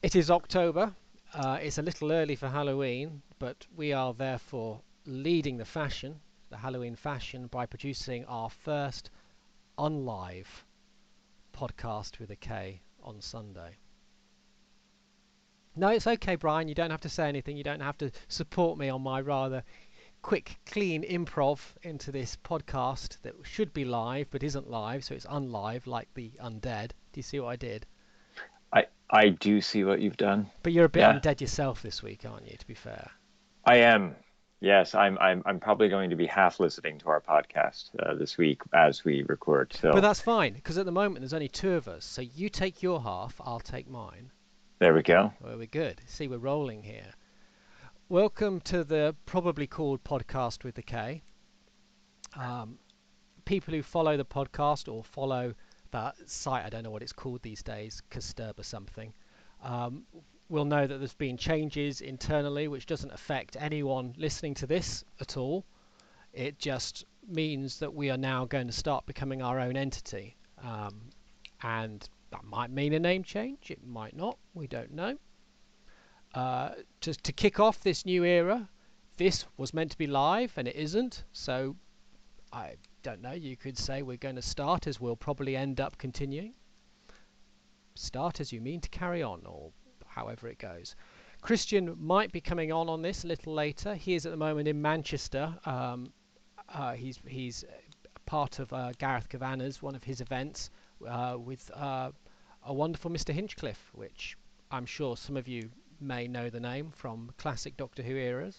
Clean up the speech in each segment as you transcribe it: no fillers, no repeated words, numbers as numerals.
It is October. It's a little early for Halloween, but we are therefore leading the Halloween fashion, by producing our first unlive podcast with a K on Sunday. No, it's okay, Brian. You don't have to say anything. You don't have to support me on my rather quick, clean improv into this podcast that should be live but isn't live, so it's unlive, like the undead. Do you see what I did? I do see what you've done. But you're a bit Yeah, undead yourself this week, aren't you, to be fair? I am. Yes, I'm probably going to be half listening to our podcast this week as we record. But So that's fine, because at the moment there's only two of us. So you take your half, I'll take mine. there we go. Well, we're good. See, we're rolling here. Welcome to the probably called Podcast with the K. People who follow the podcast or follow that site, I don't know what it's called these days, Kasturb or something, will know that there's been changes internally, which doesn't affect anyone listening to this at all. It just means that we are now going to start becoming our own entity. And that might mean a name change, it might not, we don't know. To kick off this new era, this was meant to be live and it isn't, so I don't know, you could say we're going to start as we'll probably end up continuing. Start as you mean to carry on, or however it goes. Christian might be coming on this a little later. He is at the moment in Manchester. He's part of Gareth Kavanaugh's, one of his events, with a wonderful Mr. Hinchcliffe, which I'm sure some of you may know the name from classic Doctor Who eras.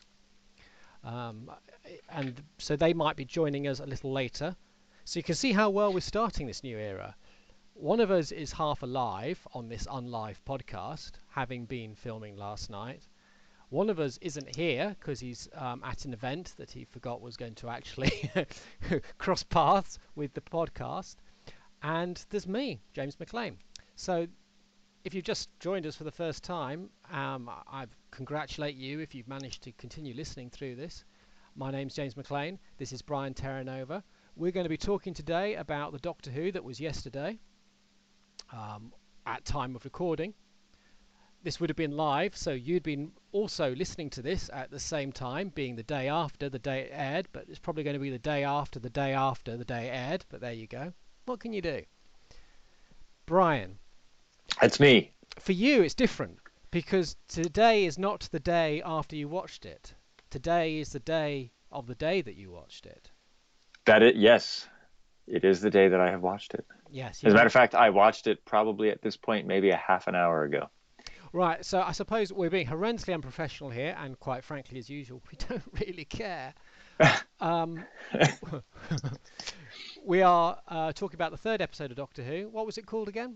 And so they might be joining us a little later. So you can see how well we're starting this new era. One of us is half alive on this unlive podcast, having been filming last night. One of us isn't here because he's at an event that he forgot was going to actually cross paths with the podcast. And there's me, James McLean. So if you've just joined us for the first time, I congratulate you if you've managed to continue listening through this. My name's James McLean. This is Brian Terranova. We're going to be talking today about the Doctor Who that was yesterday, at time of recording. This would have been live, so you'd been also listening to this at the same time, being the day after the day it aired, but it's probably going to be the day after the day after the day it aired, but there you go. What can you do? Brian. It's me. For you, it's different, because today is not the day after you watched it. Today is the day of the day that you watched it. Yes, it is the day that I have watched it. Yes. As a matter of fact, I watched it probably at this point, maybe a half an hour ago. Right, so I suppose we're being horrendously unprofessional here, and quite frankly, as usual, we don't really care. We are talking about the third episode of Doctor Who. What was it called again?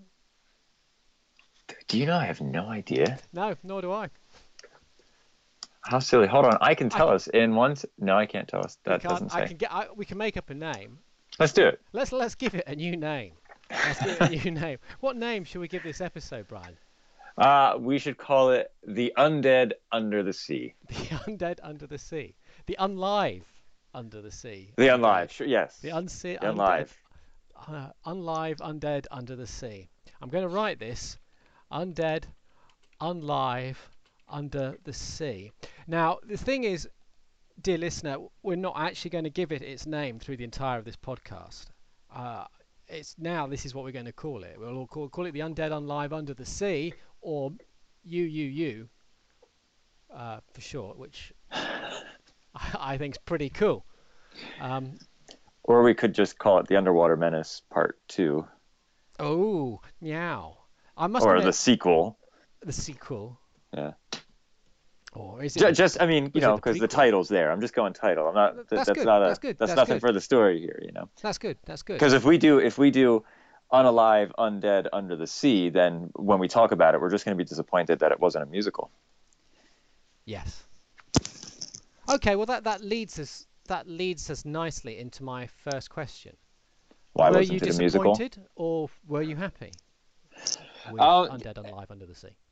Do you know? I have no idea. No, nor do I. How silly. Hold on. I can tell us in one. No, I can't tell us. That doesn't say. We can make up a name. Let's do it. Let's give it a new name. Let's give it a new name. What name should we give this episode, Brian? We should call it The Undead Under the Sea. The Undead Under the Sea. The Unlive Under the Sea. The Unlive, sure, yes. The Unlive. Unlive Undead Under the Sea. I'm going to write this. Undead Unlive Under the Sea. Now, the thing is, dear listener, we're not actually going to give it its name through the entire of this podcast. This is what we're going to call it. We'll call it The Undead Unlive Under the Sea, or UUU for short, which I think is pretty cool. Or we could just call it The Underwater Menace Part 2. Oh, meow. Or the sequel. The sequel. Yeah. Or is it just I mean, because the title's there. I'm just going title. I'm not. That's good. That's nothing for the story here, That's good. Because if we do Unalive, Undead, Under the Sea, then when we talk about it, we're just going to be disappointed that it wasn't a musical. Yes. Okay. Well, that leads us nicely into my first question. Why were wasn't you it a musical? disappointed, or were you happy with Undead Unlive Under the Sea?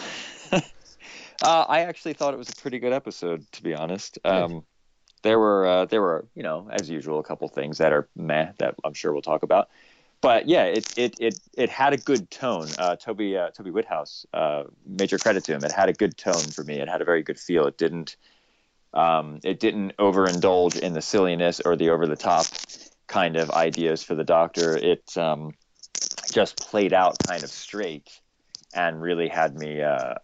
I actually thought it was a pretty good episode, to be honest. There were, as usual, a couple things that are meh that I'm sure we'll talk about. But yeah, it had a good tone. Toby Whithouse, major credit to him. It had a good tone for me. It had a very good feel. It didn't overindulge in the silliness or the over the top kind of ideas for the Doctor. It just played out kind of straight and really had me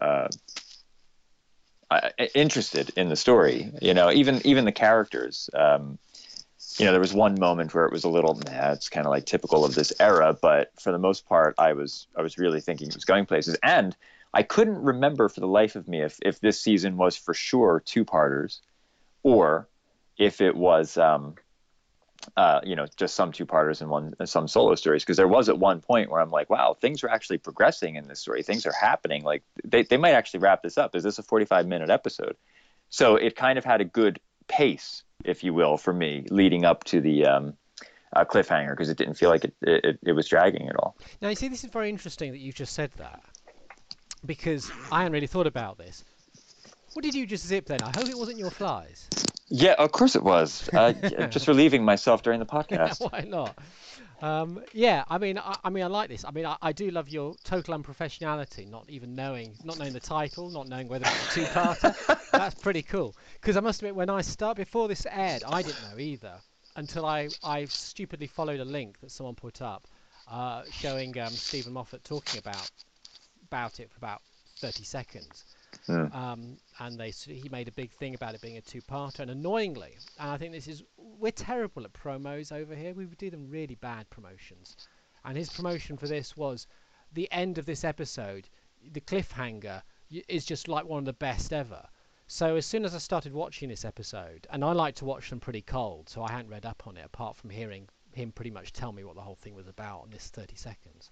interested in the story. Even the characters. There was one moment where it was a little, it's kind of like typical of this era, but for the most part, I was really thinking it was going places. And I couldn't remember for the life of me if this season was for sure two-parters or if it was, just some two-parters and some solo stories. Because there was at one point where I'm like, wow, things are actually progressing in this story. Things are happening. Like they might actually wrap this up. Is this a 45-minute episode? So it kind of had a good pace, if you will, for me leading up to the cliffhanger, because it didn't feel like it was dragging at all. Now, you see, this is very interesting that you just said that, because I hadn't really thought about this. What did you just zip then? I hope it wasn't your flies. Yeah, of course it was. Just relieving myself during the podcast. Why not? Yeah, I mean, I like this. I mean, I do love your total unprofessionality, not knowing the title, not knowing whether it's a two-parter. That's pretty cool. Because I must admit, before this aired, I didn't know either until I stupidly followed a link that someone put up, showing Stephen Moffat talking about it for about 30 seconds. And he made a big thing about it being a two-parter, and annoyingly, and I think we're terrible at promos over here. We do them really bad promotions, and his promotion for this was the end of this episode. The cliffhanger is just like one of the best ever. So as soon as I started watching this episode, and I like to watch them pretty cold, so I hadn't read up on it apart from hearing him pretty much tell me what the whole thing was about in this 30 seconds.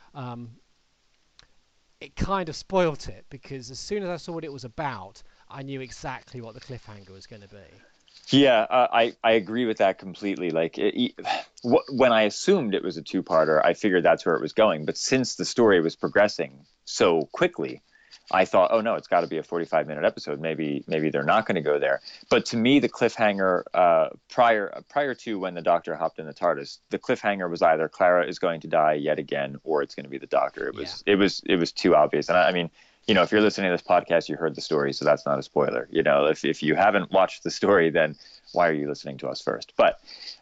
It kind of spoilt it, because as soon as I saw what it was about, I knew exactly what the cliffhanger was going to be. Yeah, I agree with that completely. Like when I assumed it was a two-parter, I figured that's where it was going. But since the story was progressing so quickly, I thought, oh no, it's got to be a 45-minute episode. Maybe they're not going to go there. But to me, the cliffhanger prior to when the Doctor hopped in the TARDIS, the cliffhanger was either Clara is going to die yet again, or it's going to be the Doctor. It was too obvious. And I mean, if you're listening to this podcast, you heard the story, so that's not a spoiler. If you haven't watched the story, then why are you listening to us first? But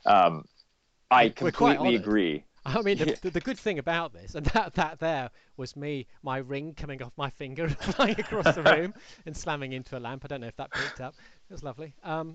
I completely agree. I mean, the good thing about this, and that there was my ring coming off my finger and flying across the room and slamming into a lamp. I don't know if that picked up. It was lovely.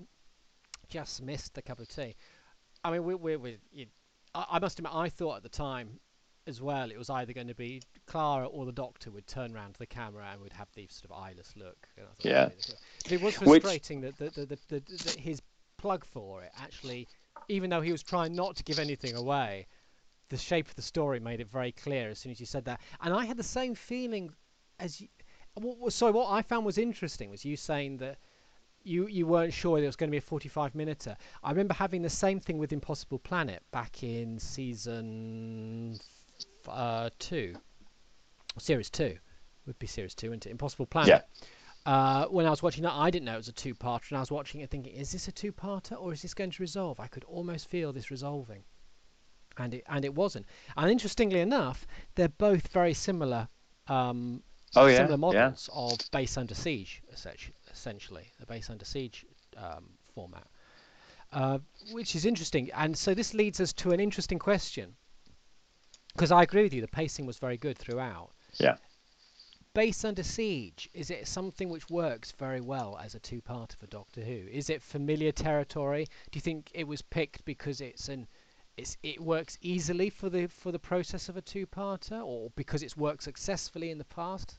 Just missed the cup of tea. I mean, I must admit, I thought at the time as well it was either going to be Clara or the Doctor would turn around to the camera and would have the sort of eyeless look. Yeah. But it was frustrating that his plug for it actually, even though he was trying not to give anything away, the shape of the story made it very clear as soon as you said that. And I had the same feeling as you. So what I found was interesting was you saying that you weren't sure it was going to be a 45-minute. I remember having the same thing with Impossible Planet back in season 2. Series 2. Would be series 2, wouldn't it? Impossible Planet. Yeah. When I was watching that, I didn't know it was a two-parter, and I was watching it thinking, is this a two-parter or is this going to resolve? I could almost feel this resolving. And it wasn't. And interestingly enough, they're both very similar similar models of Base Under Siege, essentially, the Base Under Siege format, which is interesting. And so this leads us to an interesting question, because I agree with you, the pacing was very good throughout. Yeah. Base Under Siege, is it something which works very well as a two-parter for Doctor Who? Is it familiar territory? Do you think it was picked because it works easily for the process of a two-parter, or because it's worked successfully in the past?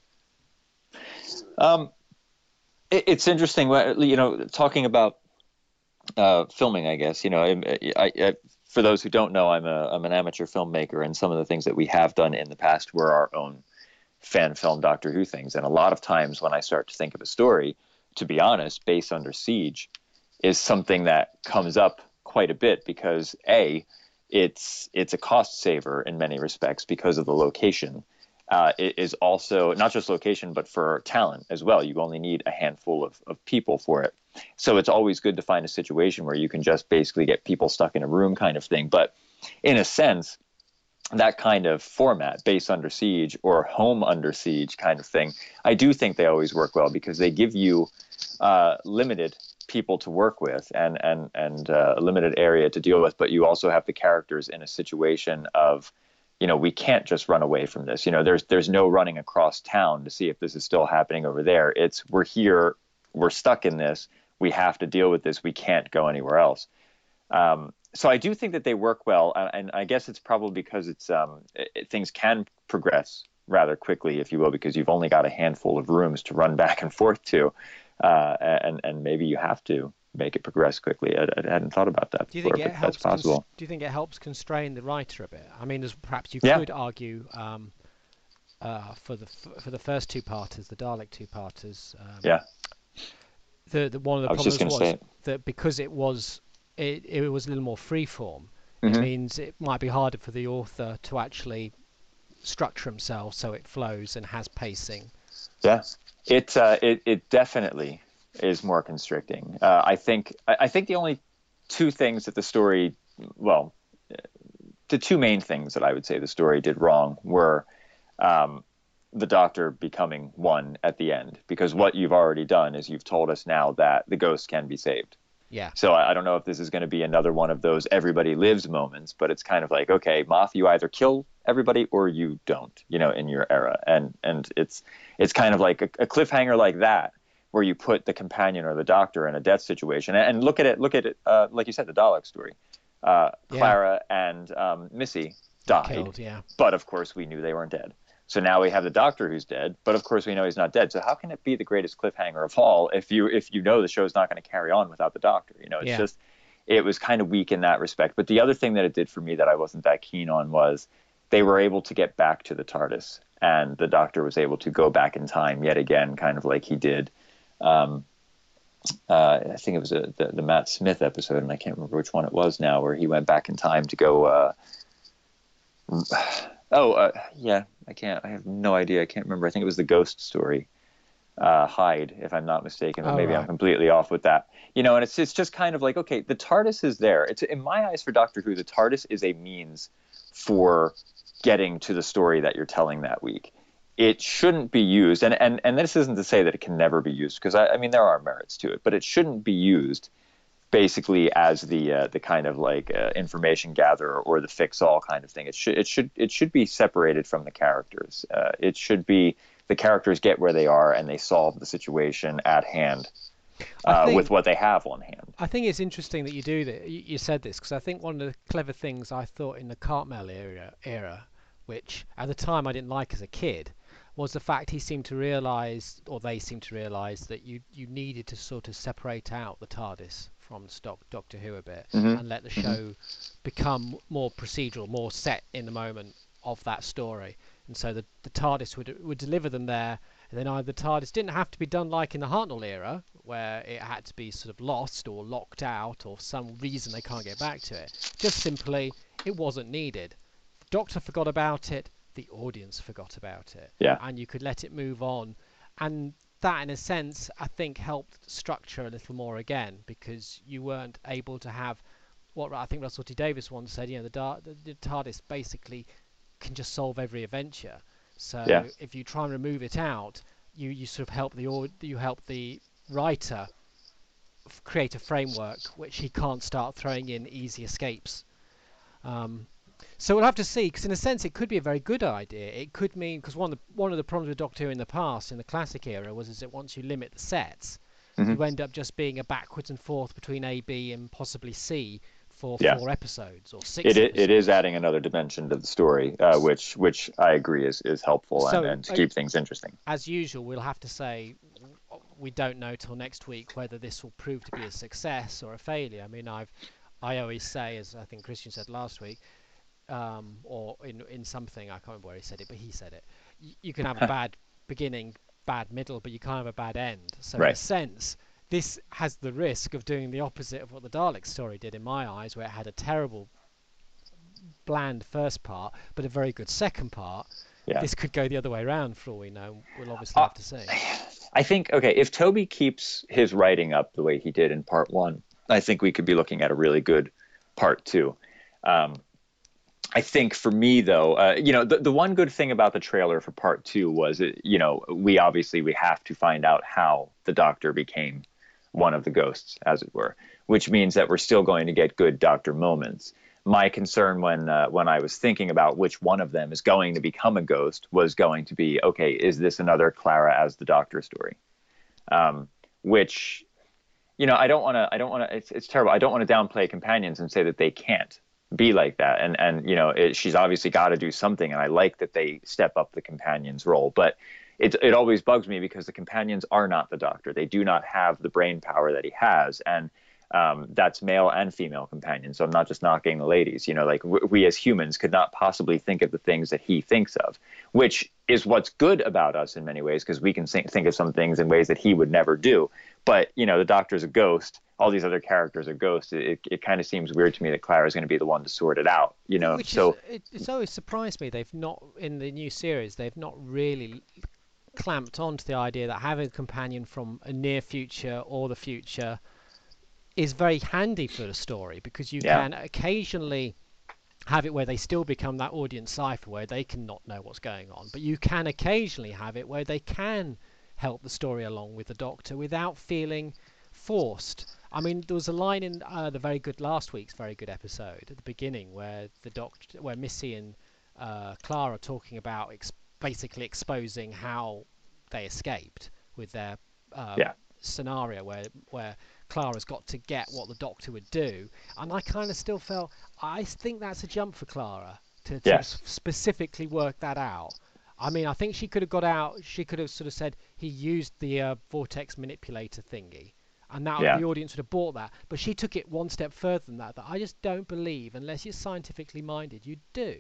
It's interesting, talking about filming, I guess. For those who don't know, I'm an amateur filmmaker, and some of the things that we have done in the past were our own fan film Doctor Who things. And a lot of times when I start to think of a story, to be honest, Base Under Siege is something that comes up quite a bit, because it's a cost saver in many respects because of the location. It is also not just location, but for talent as well. You only need a handful of people for it. So it's always good to find a situation where you can just basically get people stuck in a room kind of thing. But in a sense, that kind of format, base under siege or home under siege kind of thing, I do think they always work well because they give you limited people to work with and a limited area to deal with, but you also have the characters in a situation of, we can't just run away from this. There's no running across town to see if this is still happening over there. It's we're here, we're stuck in this, we have to deal with this, we can't go anywhere else. So I do think that they work well, and I guess it's probably because things can progress rather quickly, if you will, because you've only got a handful of rooms to run back and forth to, and maybe you have to make it progress quickly. I hadn't thought about that before, but that's possible. Do you think it helps constrain the writer a bit? I mean, perhaps you Yeah. could argue for the first two-parters, the Dalek two-parters. Yeah. One of the I was just problems going to was say. that because it was a little more freeform, it Mhm. means it might be harder for the author to actually structure himself so it flows and has pacing. Yeah, it definitely is more constricting. I think the only two things that the story, well, the two main things that I would say the story did wrong were the Doctor becoming one at the end, because what you've already done is you've told us now that the ghost can be saved. Yeah. So I don't know if this is going to be another one of those everybody lives moments, but it's kind of like, okay, Moff, you either kill everybody or you don't, in your era. And it's kind of like a cliffhanger like that, where you put the companion or the Doctor in a death situation. And look at it, like you said, the Dalek story. Clara and Missy died, Killed, yeah. but of course we knew they weren't dead. So now we have the Doctor who's dead, but of course we know he's not dead. So how can it be the greatest cliffhanger of all if you know the show's not going to carry on without the Doctor? It's just, it was kind of weak in that respect. But the other thing that it did for me that I wasn't that keen on was they were able to get back to the TARDIS, and the Doctor was able to go back in time yet again, kind of like he did. I think it was the Matt Smith episode, and I can't remember which one it was now, where he went back in time to go. Yeah, I have no idea. I can't remember. I think it was the ghost story, Hyde, if I'm not mistaken, but maybe I'm completely off with that. And it's just kind of like, okay, the TARDIS is there. It's, in my eyes, for Doctor Who, the TARDIS is a means for getting to the story that you're telling that week. It shouldn't be used, and this isn't to say that it can never be used, because I mean there are merits to it, but it shouldn't be used basically as the kind of like information gatherer or the fix-all kind of thing. It should be separated from the characters. It should be the characters get where they are and they solve the situation at hand with what they have on hand. I think it's interesting that you do that. You said this because I think one of the clever things I thought in the Cartmel era, which at the time I didn't like as a kid, was the fact he seemed to realise, or they seemed to realise, that you needed to sort of separate out the TARDIS from Doctor Who a bit, and let the show become more procedural, more set in the moment of that story. And so the TARDIS would deliver them there, and then either the TARDIS didn't have to be done like in the Hartnell era, where it had to be sort of lost or locked out or some reason they can't get back to it. Just simply, it wasn't needed. Doctor forgot about it, the audience forgot about it, and you could let it move on. And that, in a sense, I think helped structure a little more again, because you weren't able to have what I think Russell T Davies once said. The TARDIS basically can just solve every adventure. So if you try and remove it out, you sort of help the writer create a framework which he can't start throwing in easy escapes. So we'll have to see, because in a sense it could be a very good idea. It could mean, because one of the problems with Doctor Who in the past, in the classic era, was that once you limit the sets, you end up just being a backwards and forth between A, B, and possibly C for 4 episodes or 6 episodes. It is adding another dimension to the story, which I agree is helpful and to keep things interesting. As usual, we'll have to say we don't know till next week whether this will prove to be a success or a failure. I mean, I always say, as I think Christian said last week, or in something, I can't remember where he said it, but he said it. You can have a bad beginning, bad middle, but you can't have a bad end. So in a sense, this has the risk of doing the opposite of what the Dalek story did, in my eyes, where it had a terrible, bland first part, but a very good second part. This could go the other way around, for all we know. We'll obviously have to see. I think, okay, if Toby keeps his writing up the way he did in part 1, I think we could be looking at a really good part 2. I think for me though, the one good thing about the trailer for part two was, we have to find out how the Doctor became one of the ghosts, as it were, which means that we're still going to get good Doctor moments. My concern when I was thinking about which one of them is going to become a ghost was going to be, okay, is this another Clara as the Doctor story? Which I don't want to. It's terrible. I don't want to downplay companions and say that they can't be like that. And she's obviously got to do something. And I like that they step up the companion's role, but it always bugs me because the companions are not the Doctor. They do not have the brain power that he has, and that's male and female companions. So I'm not just knocking the ladies. Like we as humans could not possibly think of the things that he thinks of, which is what's good about us in many ways, because we can think of some things in ways that he would never do. But the Doctor's a ghost. All these other characters are ghosts. It kind of seems weird to me that Clara's going to be the one to sort it out. Which So it's always surprised me they've not, in the new series, they've not really clamped onto the idea that having a companion from a near future or the future is very handy for the story, because you yeah, can occasionally have it where they still become that audience cipher where they cannot know what's going on, but you can occasionally have it where they can help the story along with the Doctor without feeling forced. I mean, there was a line in the last week's very good episode at the beginning where where Missy and Clara are talking about basically exposing how they escaped with their yeah, scenario where Clara's got to get what the Doctor would do, and I kind of still felt, I think that's a jump for Clara to yes, specifically work that out. I mean, I think she could have got out. She could have sort of said he used the vortex manipulator thingy, and now yeah, the audience would have bought that. But she took it one step further than that. That I just don't believe, unless you're scientifically minded, you do.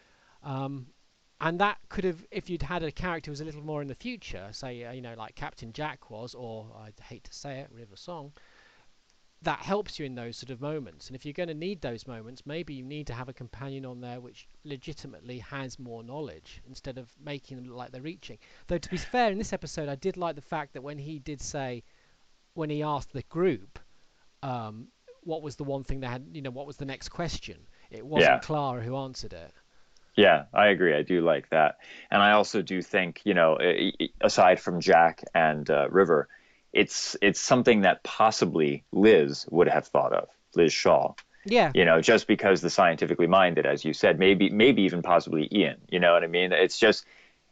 Um, and that could have, if you'd had a character who was a little more in the future, say, like Captain Jack was, or I'd hate to say it, River Song, that helps you in those sort of moments. And if you're going to need those moments, maybe you need to have a companion on there which legitimately has more knowledge instead of making them look like they're reaching. Though, to be fair, in this episode, I did like the fact that when he did say, when he asked the group, what was the one thing they had, what was the next question, it wasn't yeah. Clara who answered it. Yeah, I agree. I do like that. And I also do think, aside from Jack and River, it's something that possibly Liz would have thought of, Liz Shaw. Yeah, Just because the scientifically minded, as you said, maybe even possibly Ian. You know what I mean? It's just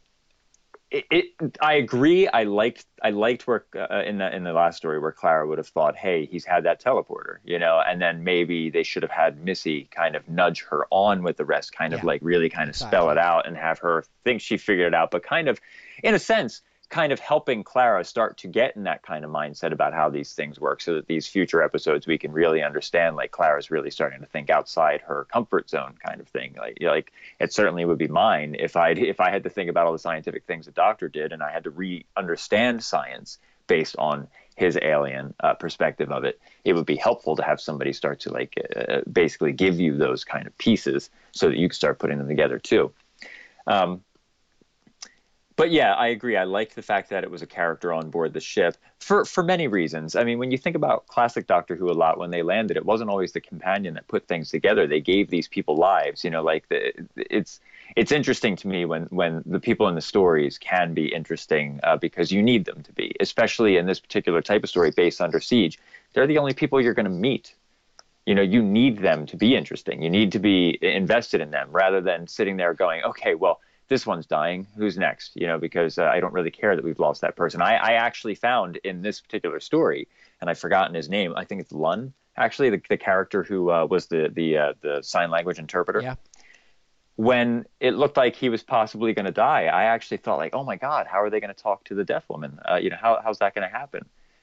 I agree. I liked where in the last story where Clara would have thought, hey, he's had that teleporter, and then maybe they should have had Missy kind of nudge her on with the rest, kind of yeah, like really kind of spell it exactly. out and have her think she figured it out, but kind of, in a sense, kind of helping Clara start to get in that kind of mindset about how these things work, so that these future episodes we can really understand, like Clara's really starting to think outside her comfort zone, kind of thing. Like it certainly would be mine if I had to think about all the scientific things the Doctor did, and I had to re-understand science based on his alien perspective of it. It would be helpful to have somebody start to basically give you those kind of pieces so that you can start putting them together too. Um, but yeah, I agree. I like the fact that it was a character on board the ship for many reasons. I mean, when you think about classic Doctor Who a lot, when they landed, it wasn't always the companion that put things together. They gave these people lives. It's interesting to me when the people in the stories can be interesting, because you need them to be, especially in this particular type of story based under siege. They're the only people you're going to meet. You need them to be interesting. You need to be invested in them rather than sitting there going, okay, well, this one's dying. Who's next? Because I don't really care that we've lost that person. I actually found in this particular story, and I've forgotten his name. I think it's Lun, actually, the character who was the sign language interpreter. Yeah, When it looked like he was possibly going to die, I actually thought like, oh my God, how are they going to talk to the deaf woman? How's that going to happen?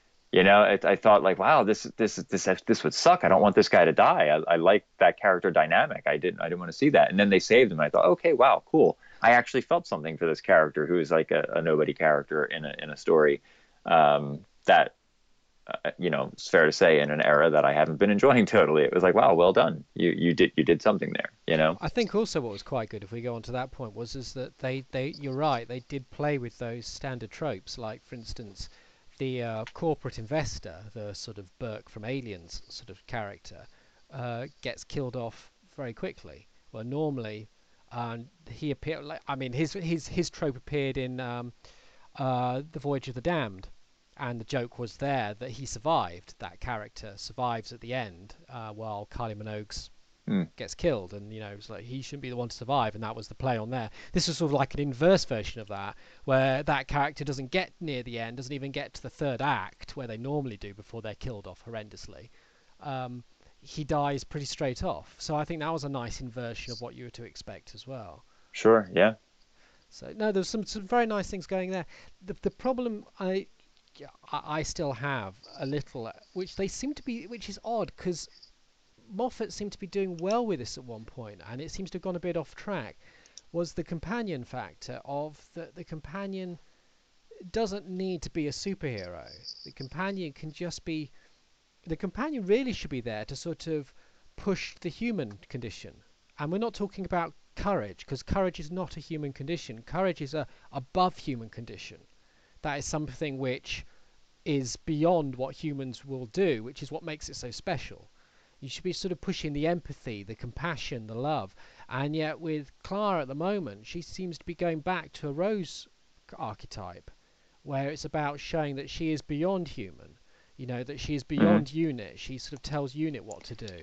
I thought like, wow, this would suck. I don't want this guy to die. I like that character dynamic. I didn't want to see that. And then they saved him. I thought, okay, wow, cool. I actually felt something for this character who is like a nobody character in a story, that it's fair to say in an era that I haven't been enjoying totally. It was like, wow, well done. You did something there. I think also what was quite good, if we go on to that point, was is that you're right, they did play with those standard tropes, like for instance the corporate investor, the sort of Burke from Aliens sort of character, gets killed off very quickly. where normally he appeared. Like, I mean, his trope appeared in the Voyage of the Damned, and the joke was there that he survived. That character survives at the end, while Kylie Minogue's Mm. gets killed, and it's like he shouldn't be the one to survive, and that was the play on there. This was sort of like an inverse version of that, where that character doesn't get near the end, doesn't even get to the third act where they normally do before they're killed off horrendously. He dies pretty straight off. So I think that was a nice inversion of what you were to expect as well. Sure. Yeah. So no, there's some very nice things going there. The problem I still have a little, which they seem to be, which is odd because Moffat seemed to be doing well with this at one point, and it seems to have gone a bit off track, was the companion factor of the companion doesn't need to be a superhero. The companion can just be, the companion really should be there to sort of push the human condition. And we're not talking about courage, because courage is not a human condition. Courage is a above human condition. That is something which is beyond what humans will do, which is what makes it so special. You should be sort of pushing the empathy, the compassion, the love. And yet with Clara at the moment, she seems to be going back to a Rose archetype, where it's about showing that she is beyond human, that she is beyond Unit. She sort of tells Unit what to do.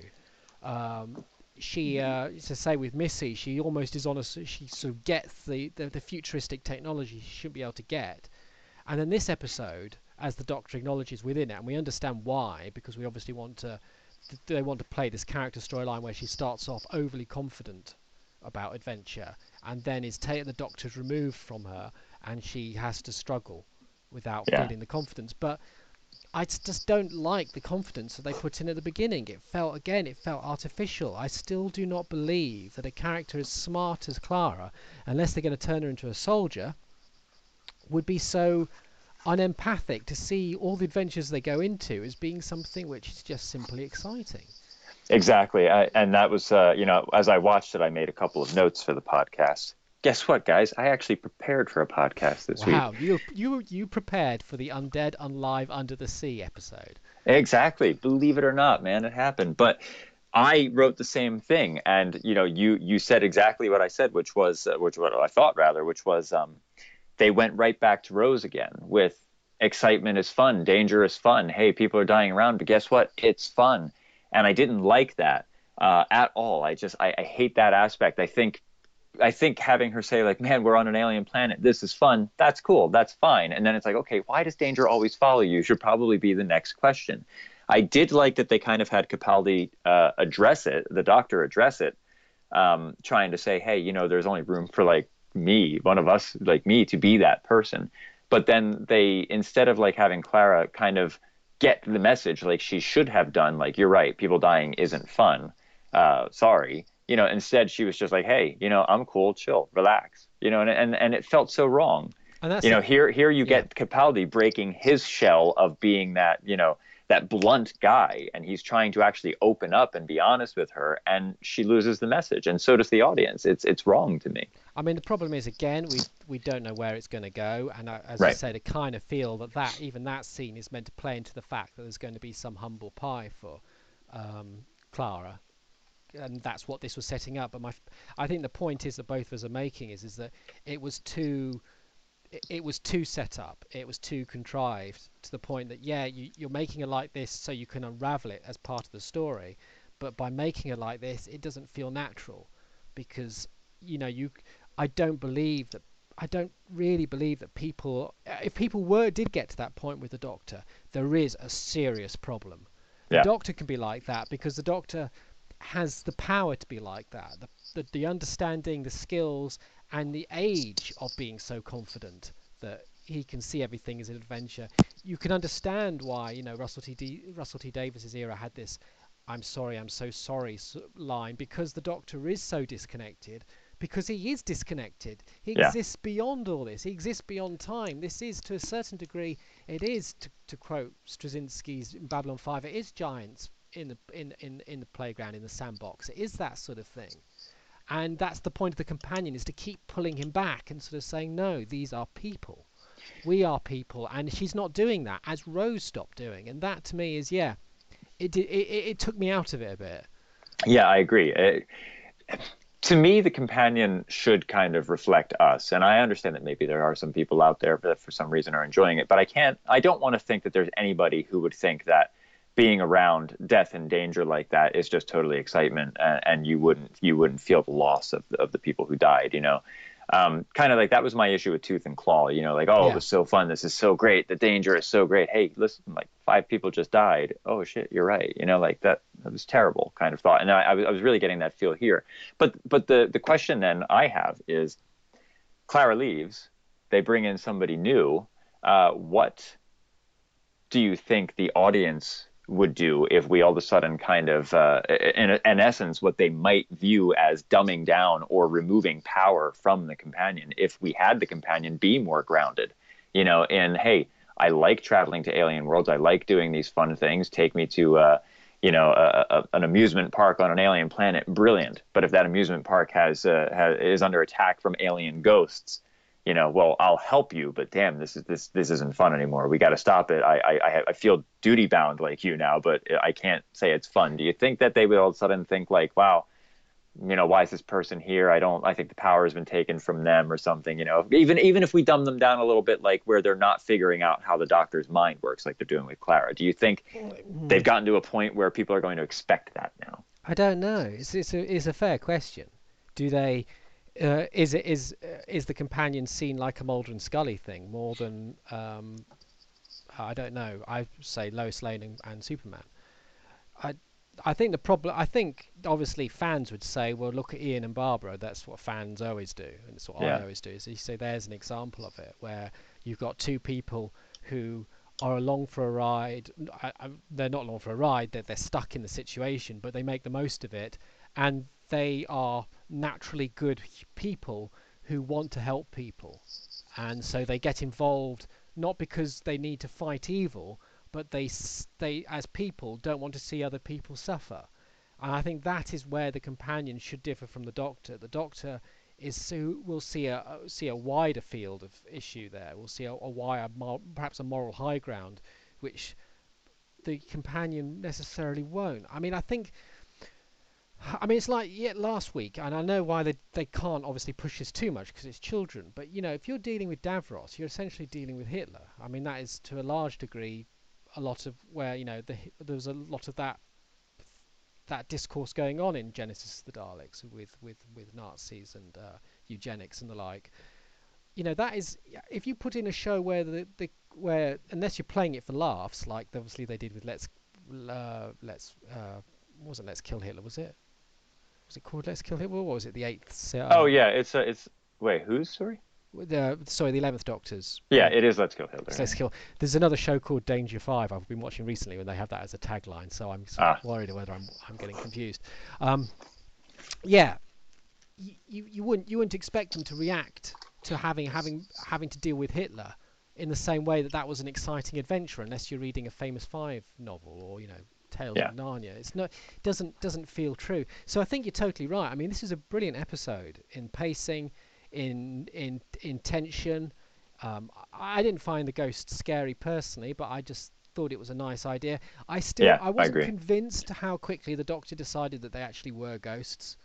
She, to say with Missy, she almost is on a, she sort of gets the futuristic technology she shouldn't be able to get. And then this episode, as the Doctor acknowledges within it, and we understand why, because we obviously they want to play this character storyline where she starts off overly confident about adventure, and then the Doctor's removed from her, and she has to struggle without feeling the confidence. But I just don't like the confidence that they put in at the beginning. It felt artificial. I still do not believe that a character as smart as Clara, unless they're going to turn her into a soldier, would be so unempathic to see all the adventures they go into as being something which is just simply exciting. Exactly. And that was, as I watched it, I made a couple of notes for the podcast. Guess what, guys? I actually prepared for a podcast this week. Wow, you prepared for the Undead Unlive Under the Sea episode. Exactly. Believe it or not, man, it happened. But I wrote the same thing, and you said exactly what I said, which was what I thought rather, which was they went right back to Rose again with excitement is fun, danger is fun. Hey, people are dying around, but guess what? It's fun, and I didn't like that at all. I hate that aspect. I think having her say like, man, we're on an alien planet, this is fun, that's cool, that's fine. And then it's like, okay, why does danger always follow you? Should probably be the next question. I did like that they kind of had Capaldi address it, the Doctor address it, trying to say, hey, there's only room for like me, one of us like me to be that person. But then they, instead of like having Clara kind of get the message like she should have done, like, you're right, people dying isn't fun. Sorry. Instead she was just like, hey, I'm cool, chill, relax, and it felt so wrong. And that's here you get Capaldi breaking his shell of being that, that blunt guy, and he's trying to actually open up and be honest with her, and she loses the message, and so does the audience. It's wrong to me. I mean, the problem is, again, we don't know where it's going to go, and as Right. I said, I kind of feel that even that scene is meant to play into the fact that there's going to be some humble pie for Clara, and that's what this was setting up. But I think the point is that both of us are making is that it was too set up, it was too contrived, to the point that you're making it like this so you can unravel it as part of the story, but by making it like this, it doesn't feel natural, because I don't really believe that people, if people did get to that point with the Doctor, there is a serious problem. The Doctor can be like that because the Doctor has the power to be like that, the understanding, the skills, and the age of being so confident that he can see everything as an adventure. You can understand why Russell T Davies's era had this "I'm sorry, I'm so sorry" line, because the Doctor is so disconnected, because he is disconnected. He exists beyond all this. He exists beyond time. This is, to a certain degree, it is, to quote Straczynski's in Babylon 5, it is giants in the playground, in the sandbox. It is that sort of thing. And that's the point of the companion, is to keep pulling him back and sort of saying, no, these are people. We are people. And she's not doing that, as Rose stopped doing. And that, to me, is, it took me out of it a bit. Yeah, I agree. To me, the companion should kind of reflect us. And I understand that maybe there are some people out there that for some reason are enjoying it, but I don't want to think that there's anybody who would think that being around death and danger like that is just totally excitement, and you wouldn't feel the loss of the people who died, kind of like that was my issue with Tooth and Claw, like, oh, it Yeah. was so fun. This is so great. The danger is so great. Hey, listen, like 5 people just died. Oh shit, you're right. Like that was terrible kind of thought. And I was really getting that feel here. But the question then I have is, Clara leaves, they bring in somebody new. What do you think the audience would do if we all of a sudden kind of, in essence, what they might view as dumbing down or removing power from the companion, if we had the companion be more grounded, in, hey, I like traveling to alien worlds. I like doing these fun things. Take me to, an amusement park on an alien planet. Brilliant. But if that amusement park is under attack from alien ghosts, well, I'll help you, but damn, this isn't fun anymore. We got to stop it. I feel duty bound like you now, but I can't say it's fun. Do you think that they would all of a sudden think like, wow, why is this person here? I think the power has been taken from them or something, even if we dumb them down a little bit, like where they're not figuring out how the doctor's mind works, like they're doing with Clara. Do you think they've gotten to a point where people are going to expect that now? I don't know. It's a fair question. Do they? Is the companion seen like a Mulder and Scully thing more than I don't know. I say Lois Lane and Superman. I I think the problem. I think obviously fans would say, well, look at Ian and Barbara. That's what fans always do, and it's what I Yeah. always do. Is you say there's an example of it where you've got two people who are along for a ride. They're not along for a ride. They're stuck in the situation, but they make the most of it, and they are naturally good people who want to help people, and so they get involved not because they need to fight evil, but they as people don't want to see other people suffer. And I think that is where the companion should differ from the Doctor. The Doctor is so will see a wider field of issue there. We'll see a wider, perhaps a moral high ground, which the companion necessarily won't. I mean, it's like last week, and I know why they can't obviously push this too much because it's children. But if you're dealing with Davros, you're essentially dealing with Hitler. I mean, that is to a large degree a lot of where there was a lot of that discourse going on in Genesis of the Daleks with Nazis and eugenics and the like. That is, if you put in a show where where, unless you're playing it for laughs, like obviously they did with let's wasn't Let's Kill Hitler, was it? Was it called Let's Kill Hitler? What was it? The eighth. Oh yeah, it's wait, who's sorry? Sorry, the 11th Doctor's. Yeah, it is Let's Kill Hitler. Let's Kill. There's another show called Danger 5 I've been watching recently when they have that as a tagline, so I'm sort of Ah, worried whether I'm getting confused. Um, yeah, you wouldn't expect them to react to having to deal with Hitler in the same way that was an exciting adventure, unless you're reading a Famous Five novel or Tales yeah. of Narnia. It's not doesn't feel true. So I think you're totally right. I mean, this is a brilliant episode in pacing, in tension. I didn't find the ghost scary personally, but I just thought it was a nice idea. Yeah, I I wasn't agree. convinced how quickly the Doctor decided that they actually were ghosts.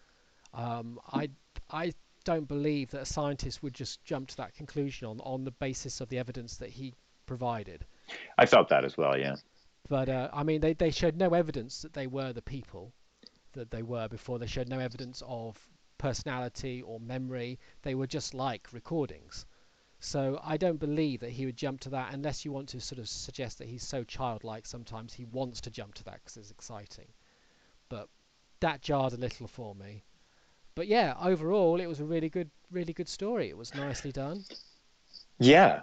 I don't believe that a scientist would just jump to that conclusion on the basis of the evidence that he provided. I felt that as well, yeah. But I mean, they showed no evidence that they were the people that they were before. They showed no evidence of personality or memory. They were just like recordings. So I don't believe that he would jump to that unless you want to sort of suggest that he's so childlike sometimes he wants to jump to that because it's exciting. But that jarred a little for me. But yeah, overall it was a really good story. It was nicely done. Yeah.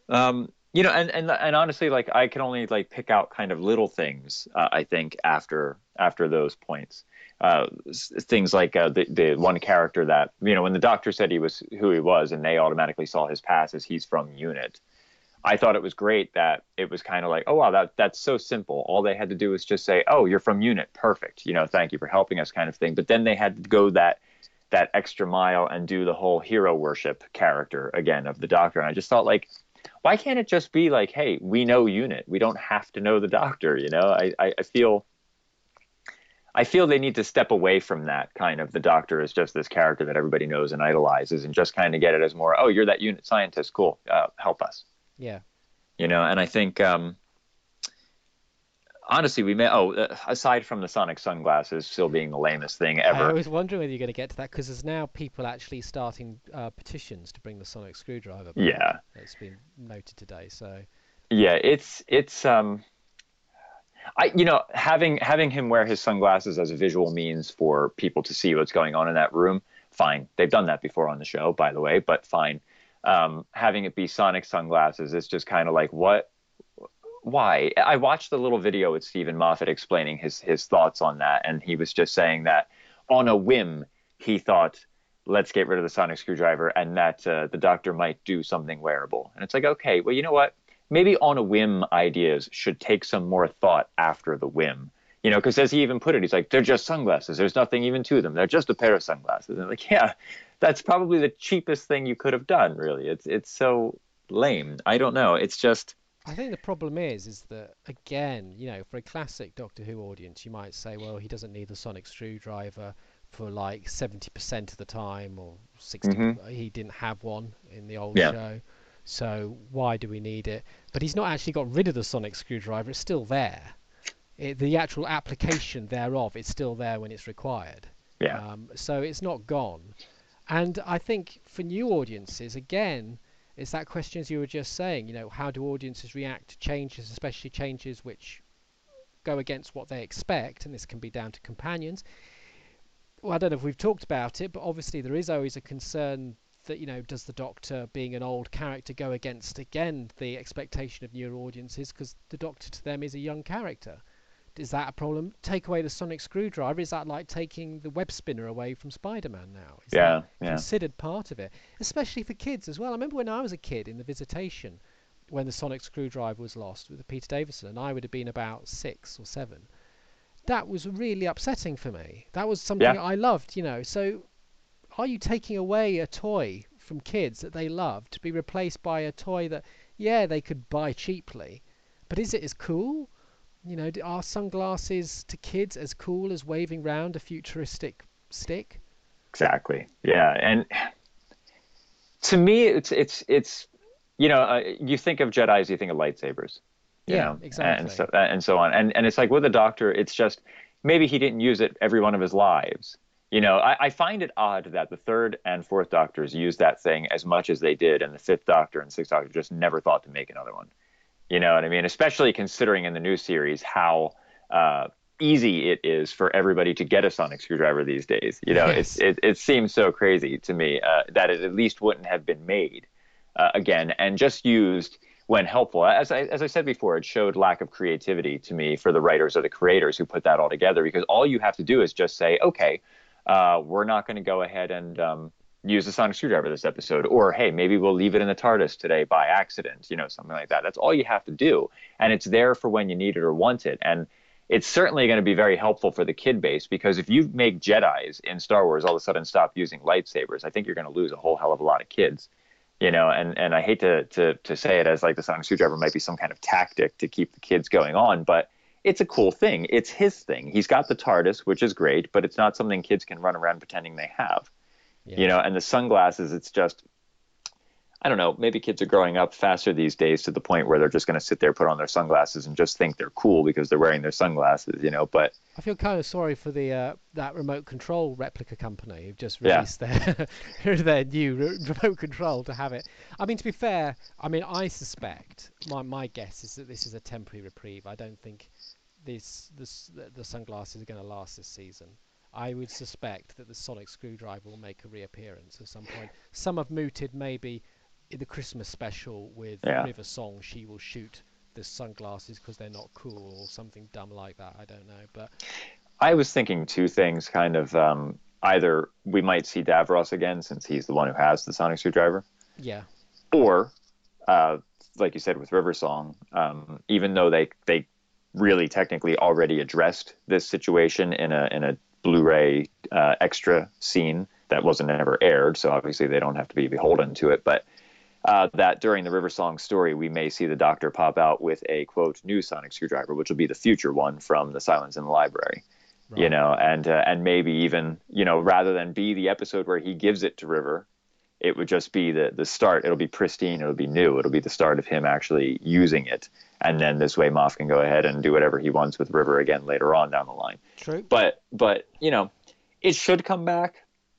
And honestly, like I can only like pick out kind of little things. I think after those points, things like the one character that when the doctor said he was who he was, and they automatically saw his past as he's from Unit. I thought it was great that it was kind of like, oh wow, that's so simple. All they had to do was just say, oh, you're from Unit, perfect. Thank you for helping us, kind of thing. But then they had to go that extra mile and do the whole hero worship character again of the doctor. And I just thought like, why can't it just be like, hey, we know Unit. We don't have to know the doctor. I feel they need to step away from that kind of the Doctor is just this character that everybody knows and idolizes, and just kind of get it as more, oh, you're that unit scientist, cool, help us. Yeah. And I think honestly, we may. Oh, aside from the sonic sunglasses still being the lamest thing I ever. was wondering whether you're going to get to that because there's now people actually starting petitions to bring the sonic screwdriver back. Yeah, It's been noted today. So yeah. It's having him wear his sunglasses as a visual means for people to see what's going on in that room. Fine, they've done that before on the show, by the way, but fine. Having it be sonic sunglasses, it's just kind of like what. Why? I watched the little video with Stephen Moffat explaining his thoughts on that, and he was just saying that on a whim he thought, let's get rid of the sonic screwdriver, and that the Doctor might do something wearable. And it's like, okay, well, you know what? Maybe on a whim ideas should take some more thought after the whim. Because as he even put it, he's like, they're just sunglasses. There's nothing even to them. They're just a pair of sunglasses. And I'm like, yeah, that's probably the cheapest thing you could have done, really. It's so lame. I don't know. It's just. I think the problem is that again, for a classic Doctor Who audience, you might say, well, he doesn't need the sonic screwdriver for like 70% of the time, or 60. Mm-hmm. He didn't have one in the old Yeah. show, so why do we need it? But he's not actually got rid of the sonic screwdriver. It's still there. The actual application thereof is still there when it's required. Yeah. So it's not gone. And I think for new audiences, again, it's that question as you were just saying, how do audiences react to changes, especially changes which go against what they expect, and this can be down to companions. Well, I don't know if we've talked about it, but obviously there is always a concern that, does the Doctor, being an old character, go against, again, the expectation of newer audiences, because the Doctor to them is a young character. Is that a problem? Take away the sonic screwdriver, is that like taking the web spinner away from Spider-Man now? Is that Yeah. considered part of it? Especially for kids as well. I remember when I was a kid in the Visitation, when the sonic screwdriver was lost with Peter Davison, and I would have been about 6 or 7. That was really upsetting for me. That was something Yeah. I loved, So are you taking away a toy from kids that they love to be replaced by a toy that, yeah, they could buy cheaply, but is it as cool? Are sunglasses to kids as cool as waving round a futuristic stick? Exactly. Yeah. And to me, it's you think of Jedis, you think of lightsabers, Yeah, exactly. and so on. And it's like with the Doctor, it's just maybe he didn't use it every one of his lives. I find it odd that the third and fourth Doctors used that thing as much as they did, and the fifth Doctor and sixth Doctor just never thought to make another one. You know what I mean? Especially considering in the new series how easy it is for everybody to get a sonic screwdriver these days. Yes. It seems so crazy to me that it at least wouldn't have been made again and just used when helpful. As I said before, it showed lack of creativity to me for the writers or the creators who put that all together, because all you have to do is just say, okay, we're not going to go ahead and use the sonic screwdriver this episode, or hey, maybe we'll leave it in the TARDIS today by accident, something like that. That's all you have to do, and it's there for when you need it or want it. And it's certainly going to be very helpful for the kid base, because if you make Jedis in Star Wars all of a sudden stop using lightsabers, I think you're going to lose a whole hell of a lot of kids. And I hate to say it as like the sonic screwdriver might be some kind of tactic to keep the kids going on, but it's a cool thing. It's his thing. He's got the TARDIS, which is great, but it's not something kids can run around pretending they have. Yeah. And the sunglasses, it's just, I don't know, maybe kids are growing up faster these days to the point where they're just going to sit there, put on their sunglasses and just think they're cool because they're wearing their sunglasses, but I feel kind of sorry for the that remote control replica company who've just released their new remote control to have it. I mean, to be fair, I suspect, my guess is that this is a temporary reprieve. I don't think the sunglasses are going to last this season. I would suspect that the sonic screwdriver will make a reappearance at some point. Some have mooted maybe in the Christmas special with River Song, she will shoot the sunglasses because they're not cool or something dumb like that. I don't know, but I was thinking two things, kind of either we might see Davros again since he's the one who has the sonic screwdriver, yeah, or like you said with River Song, even though they really technically already addressed this situation in a Blu-ray extra scene that wasn't ever aired, so obviously they don't have to be beholden to it, but that during the River Song story, we may see the Doctor pop out with a, quote, new sonic screwdriver, which will be the future one from the Silence in the Library. you Right. know, and maybe even, you know, rather than be the episode where he gives it to River, it would just be the start. It'll be pristine. It'll be new. It'll be the start of him actually using it. And then this way Moff can go ahead and do whatever he wants with River again later on down the line. True. But you know, it should come back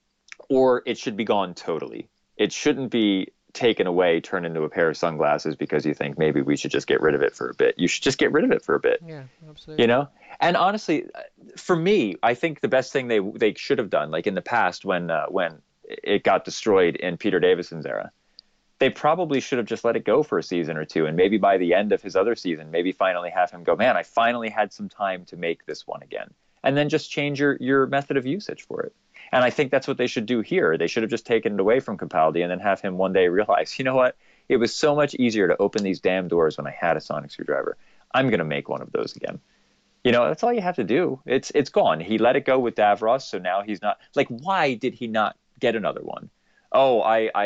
or it should be gone totally. It shouldn't be taken away, turned into a pair of sunglasses because you think maybe we should just get rid of it for a bit. You should just get rid of it for a bit, Yeah, you absolutely. know? And honestly, for me, I think the best thing they should have done, like in the past when it got destroyed in Peter Davison's era, they probably should have just let it go for a season or two, and maybe by the end of his other season, maybe finally have him go, man, I finally had some time to make this one again, and then just change your method of usage for it. And I think that's what they should do here. They should have just taken it away from Capaldi and then have him one day realize, you know what? It was so much easier to open these damn doors when I had a sonic screwdriver. I'm going to make one of those again. You know, that's all you have to do. It's gone. He let it go with Davros, so now he's not like. Why did he not get another one? Oh,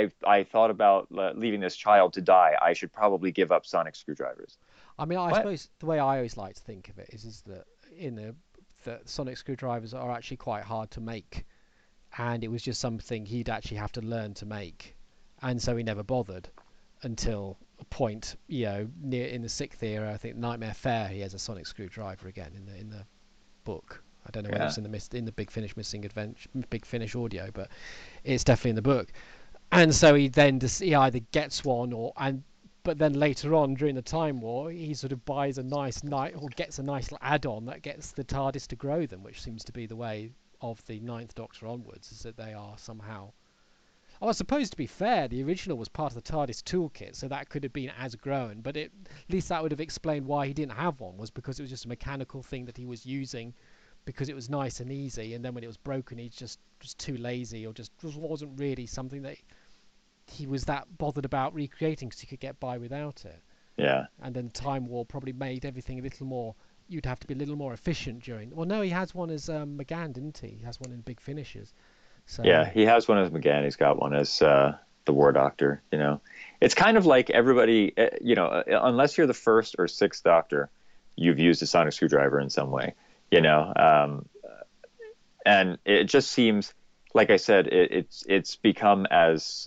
I thought about leaving this child to die. I should probably give up sonic screwdrivers. I mean, I What? suppose the way I always like to think of it is that in the that sonic screwdrivers are actually quite hard to make, and it was just something he'd actually have to learn to make, and so he never bothered until a point, near in the sixth era. I think Nightmare Fair, he has a sonic screwdriver again in the book. I don't know whether Yeah, it's in the Big Finish Missing Adventure, Big Finish audio, but it's definitely in the book. And so he either gets one but then later on during the Time War, he sort of buys a nice night or gets a nice little add-on that gets the TARDIS to grow them, which seems to be the way of the Ninth Doctor onwards, is that they are somehow. Oh, I suppose to be fair, the original was part of the TARDIS toolkit, so that could have been as grown, but at least that would have explained why he didn't have one, was because it was just a mechanical thing that he was using because it was nice and easy, and then when it was broken, he just was too lazy or just wasn't really something that he was that bothered about recreating because he could get by without it. yeah, And then Time War probably made everything a little more. You'd have to be a little more efficient during. Well, no, he has one as McGann, didn't he? He has one in Big Finishes. yeah. So He has one as McGann. He's got one as the War Doctor. You know, it's kind of like everybody. You know, unless you're the first or sixth Doctor, you've used a sonic screwdriver in some way. You know, and it just seems, like I said, it's become as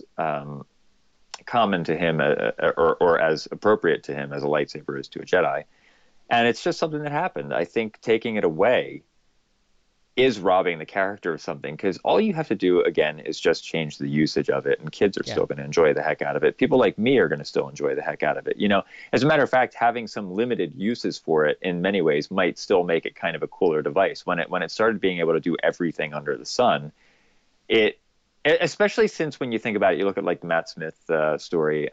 common to him or as appropriate to him as a lightsaber is to a Jedi. And it's just something that happened. I think taking it away is robbing the character of something because all you have to do again is just change the usage of it and kids are yeah, still going to enjoy the heck out of it. People like me are going to still enjoy the heck out of it. You know, as a matter of fact, having some limited uses for it in many ways might still make it kind of a cooler device. When it started being able to do everything under the sun, it especially since when you think about it, you look at like the Matt Smith story.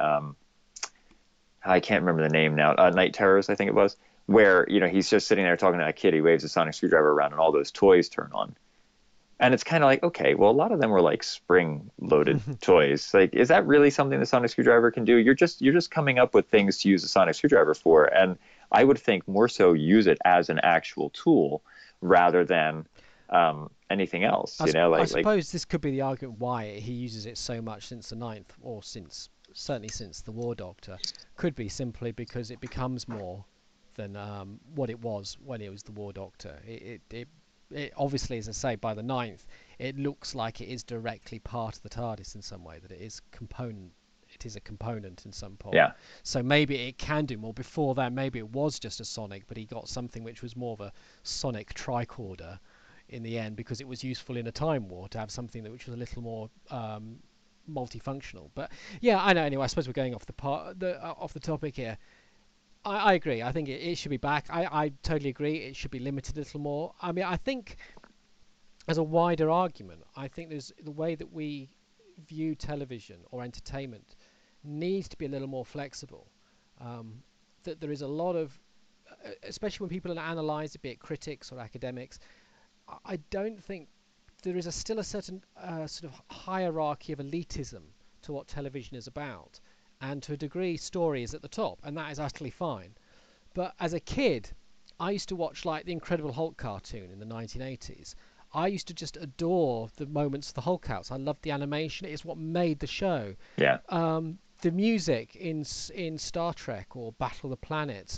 I can't remember the name now. Night Terrors, I think it was, where you know he's just sitting there talking to that kid. He waves a sonic screwdriver around, and all those toys turn on. And it's kind of like, okay, well, a lot of them were like spring-loaded toys. Like, is that really something the sonic screwdriver can do? You're just coming up with things to use a sonic screwdriver for, and I would think more so use it as an actual tool rather than anything else. You know, I like suppose this could be the argument why he uses it so much since the ninth, or certainly since the War Doctor, could be simply because it becomes more than what it was when it was the War Doctor. It obviously, as I say, by the ninth, it looks like it is directly part of the TARDIS in some way, that it is component. It is a component in some point. yeah, So maybe it can do more. Before that, maybe it was just a sonic, but he got something which was more of a sonic tricorder in the end because it was useful in a time war to have something which was a little more multifunctional. But yeah, I know. Anyway, I suppose we're going off the topic here. I agree. I think it should be back. I totally agree. It should be limited a little more. I mean, I think as a wider argument, I think there's the way that we view television or entertainment needs to be a little more flexible. Um, that there is a lot of, especially when people analyse it, be it critics or academics, I don't think there is still a certain sort of hierarchy of elitism to what television is about. And to a degree, story is at the top, and that is utterly fine. But as a kid, I used to watch like the Incredible Hulk cartoon in the 1980s. I used to just adore the moments of the Hulk outs. I loved the animation. It's what made the show. yeah, The music in Star Trek or Battle of the Planets,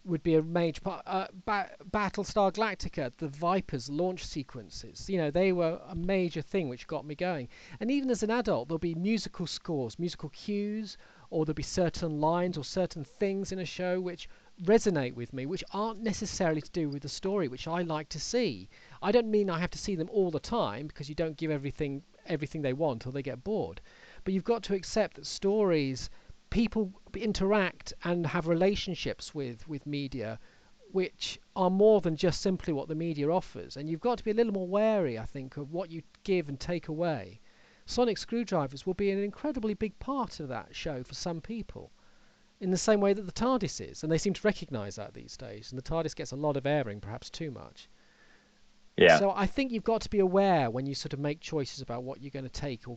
would be a major part. Battlestar Galactica, the Vipers launch sequences, they were a major thing which got me going. And even as an adult, there'll be musical scores, musical cues, or there'll be certain lines or certain things in a show which resonate with me, which aren't necessarily to do with the story, which I like to see. I don't mean I have to see them all the time, because you don't give everything they want or they get bored. But you've got to accept that stories, people interact and have relationships with media which are more than just simply what the media offers, and you've got to be a little more wary, I think, of what you give and take away. Sonic Screwdrivers will be an incredibly big part of that show for some people, in the same way that the TARDIS is, and they seem to recognise that these days, and the TARDIS gets a lot of airing, perhaps too much. Yeah. So I think you've got to be aware when you sort of make choices about what you're going to take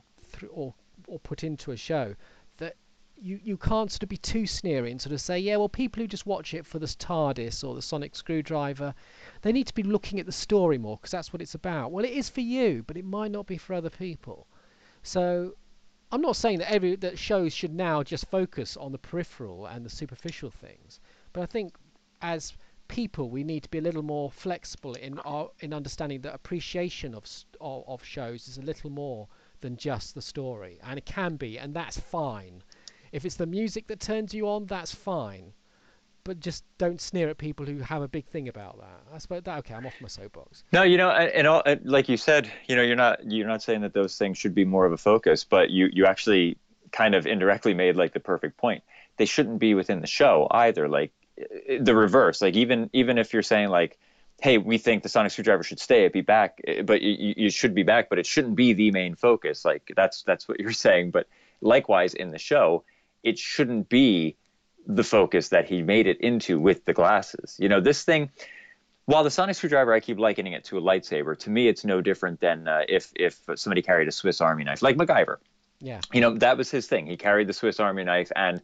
or put into a show, that you can't sort of be too sneery and sort of say, yeah, well, people who just watch it for the TARDIS or the Sonic Screwdriver, they need to be looking at the story more because that's what it's about. Well, it is for you, but it might not be for other people. So I'm not saying that shows should now just focus on the peripheral and the superficial things, but I think as people we need to be a little more flexible in understanding that appreciation of shows is a little more than just the story, and it can be, and that's fine. If it's the music that turns you on, that's fine. But just don't sneer at people who have a big thing about that. I suppose that okay, I'm off my soapbox. No, like you said, you're not saying that those things should be more of a focus, but you actually kind of indirectly made like the perfect point. They shouldn't be within the show either. Like the reverse. Like even if you're saying like, hey, we think the Sonic Screwdriver should stay, it be back, but you should be back, but it shouldn't be the main focus. Like that's what you're saying. But likewise in the show, it shouldn't be the focus that he made it into with the glasses. This thing, while the Sonic Screwdriver, I keep likening it to a lightsaber. To me, it's no different than if somebody carried a Swiss Army knife, like MacGyver. Yeah. That was his thing. He carried the Swiss Army knife, and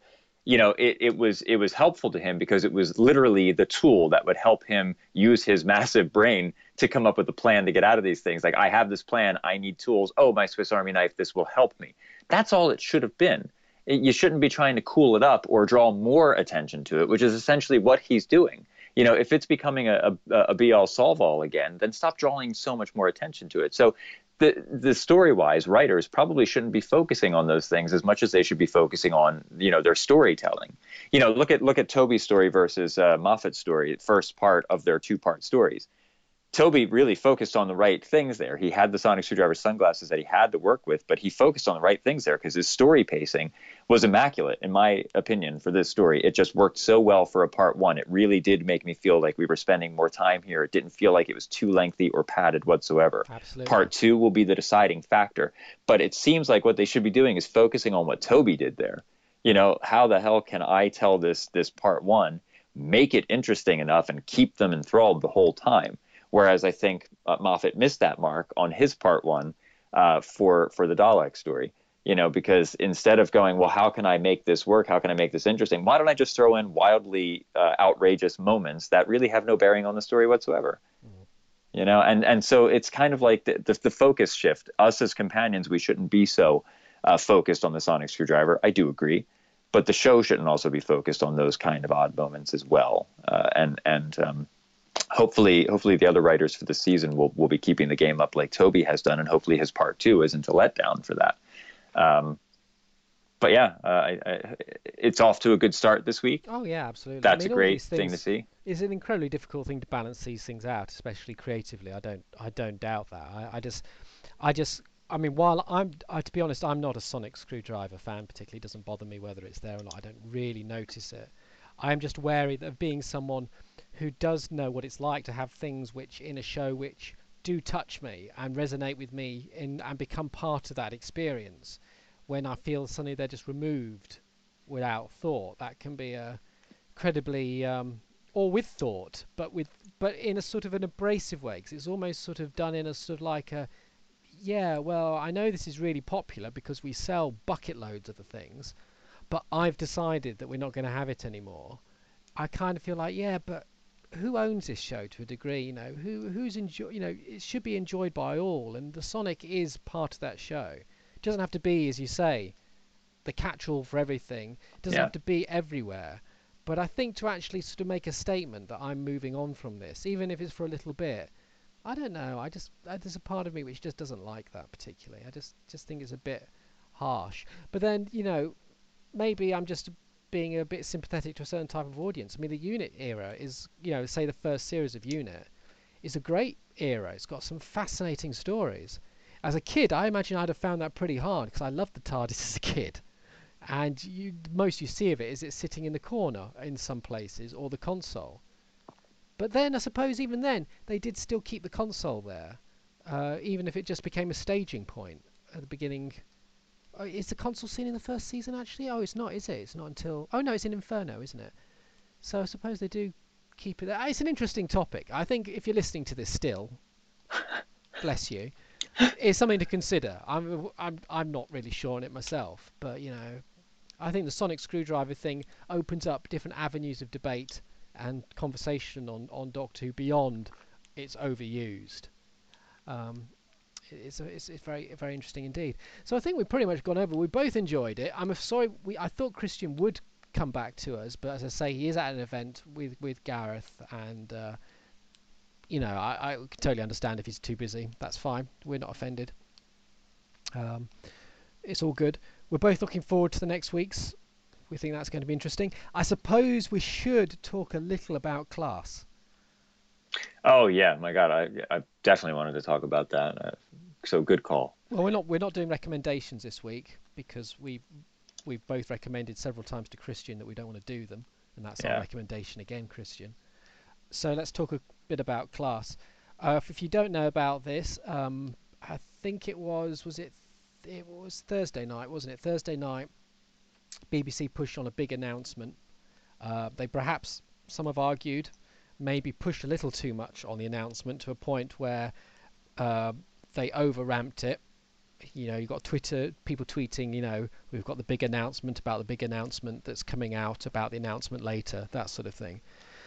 it was helpful to him because it was literally the tool that would help him use his massive brain to come up with a plan to get out of these things. Like, I have this plan, I need tools. Oh, my Swiss Army knife, this will help me. That's all it should have been. You shouldn't be trying to cool it up or draw more attention to it, which is essentially what he's doing. If it's becoming a be-all, solve-all again, then stop drawing so much more attention to it. So the story-wise, writers probably shouldn't be focusing on those things as much as they should be focusing on, their storytelling. Look at Toby's story versus Moffat's story, first part of their two-part stories. Toby really focused on the right things there. He had the Sonic Screwdriver sunglasses that he had to work with, but he focused on the right things there because his story pacing was immaculate, in my opinion, for this story. It just worked so well for a part one. It really did make me feel like we were spending more time here. It didn't feel like it was too lengthy or padded whatsoever. Absolutely. Part two will be the deciding factor, but it seems like what they should be doing is focusing on what Toby did there. How the hell can I tell this part one, make it interesting enough, and keep them enthralled the whole time? Whereas I think Moffat missed that mark on his part one for the Dalek story, because instead of going, well, how can I make this work? How can I make this interesting? Why don't I just throw in wildly outrageous moments that really have no bearing on the story whatsoever? And so it's kind of like the focus shift. Us as companions, we shouldn't be so focused on the Sonic Screwdriver. I do agree. But the show shouldn't also be focused on those kind of odd moments as well. Hopefully the other writers for the season will be keeping the game up like Toby has done, and hopefully his part two isn't a letdown for that. But yeah, it's off to a good start this week. Oh yeah, absolutely. That's a great thing to see. It's an incredibly difficult thing to balance these things out, especially creatively. I don't doubt that. I mean, while to be honest, I'm not a Sonic Screwdriver fan particularly. It doesn't bother me whether it's there or not. I don't really notice it. I'm just wary of being someone who does know what it's like to have things which in a show which do touch me and resonate with me and become part of that experience. When I feel suddenly they're just removed without thought, that can be incredibly or with thought, but in a sort of an abrasive way, because it's almost sort of done in a sort of like a, yeah, well, I know this is really popular because we sell bucket loads of the things, but I've decided that we're not going to have it anymore. I kind of feel like, yeah, but who owns this show to a degree? Who's enjoy? It should be enjoyed by all, and the Sonic is part of that show. It doesn't have to be, as you say, the catch-all for everything. It doesn't have to be everywhere. But I think to actually sort of make a statement that I'm moving on from this, even if it's for a little bit, I don't know. There's a part of me which just doesn't like that particularly. I just think it's a bit harsh. But then, maybe I'm just being a bit sympathetic to a certain type of audience. I mean, the Unit era is, say the first series of Unit is a great era. It's got some fascinating stories. As a kid, I imagine I'd have found that pretty hard because I loved the TARDIS as a kid. And most you see of it is it's sitting in the corner in some places, or the console. But then I suppose even then they did still keep the console there, even if it just became a staging point at the beginning. Is the console scene in the first season actually? Oh, it's not, is it? It's not until. Oh no, it's in Inferno, isn't it? So I suppose they do keep it there. It's an interesting topic. I think if you're listening to this still, bless you, it's something to consider. I'm not really sure on it myself, but I think the sonic screwdriver thing opens up different avenues of debate and conversation on Doctor Who beyond its overused. Um, it's very very interesting indeed. So I think we've pretty much gone over. We both enjoyed it. I'm sorry. I thought Christian would come back to us, but as I say, he is at an event with Gareth, and I can totally understand if he's too busy. That's fine. We're not offended. Um, it's all good. We're both looking forward to the next week's. We think that's going to be interesting. I suppose we should talk a little about Class. Oh yeah, my God, I definitely wanted to talk about that. So good call. Well, we're not doing recommendations this week because we've both recommended several times to Christian that we don't want to do them, and that's our Yeah. recommendation again, Christian. So let's talk a bit about Class. If you don't know about this, I think it was it? It was Thursday night, wasn't it? Thursday night, BBC pushed on a big announcement. They perhaps, some have argued, maybe pushed a little too much on the announcement to a point where they over-ramped it. You've got Twitter, people tweeting, we've got the big announcement about the big announcement that's coming out about the announcement later, that sort of thing.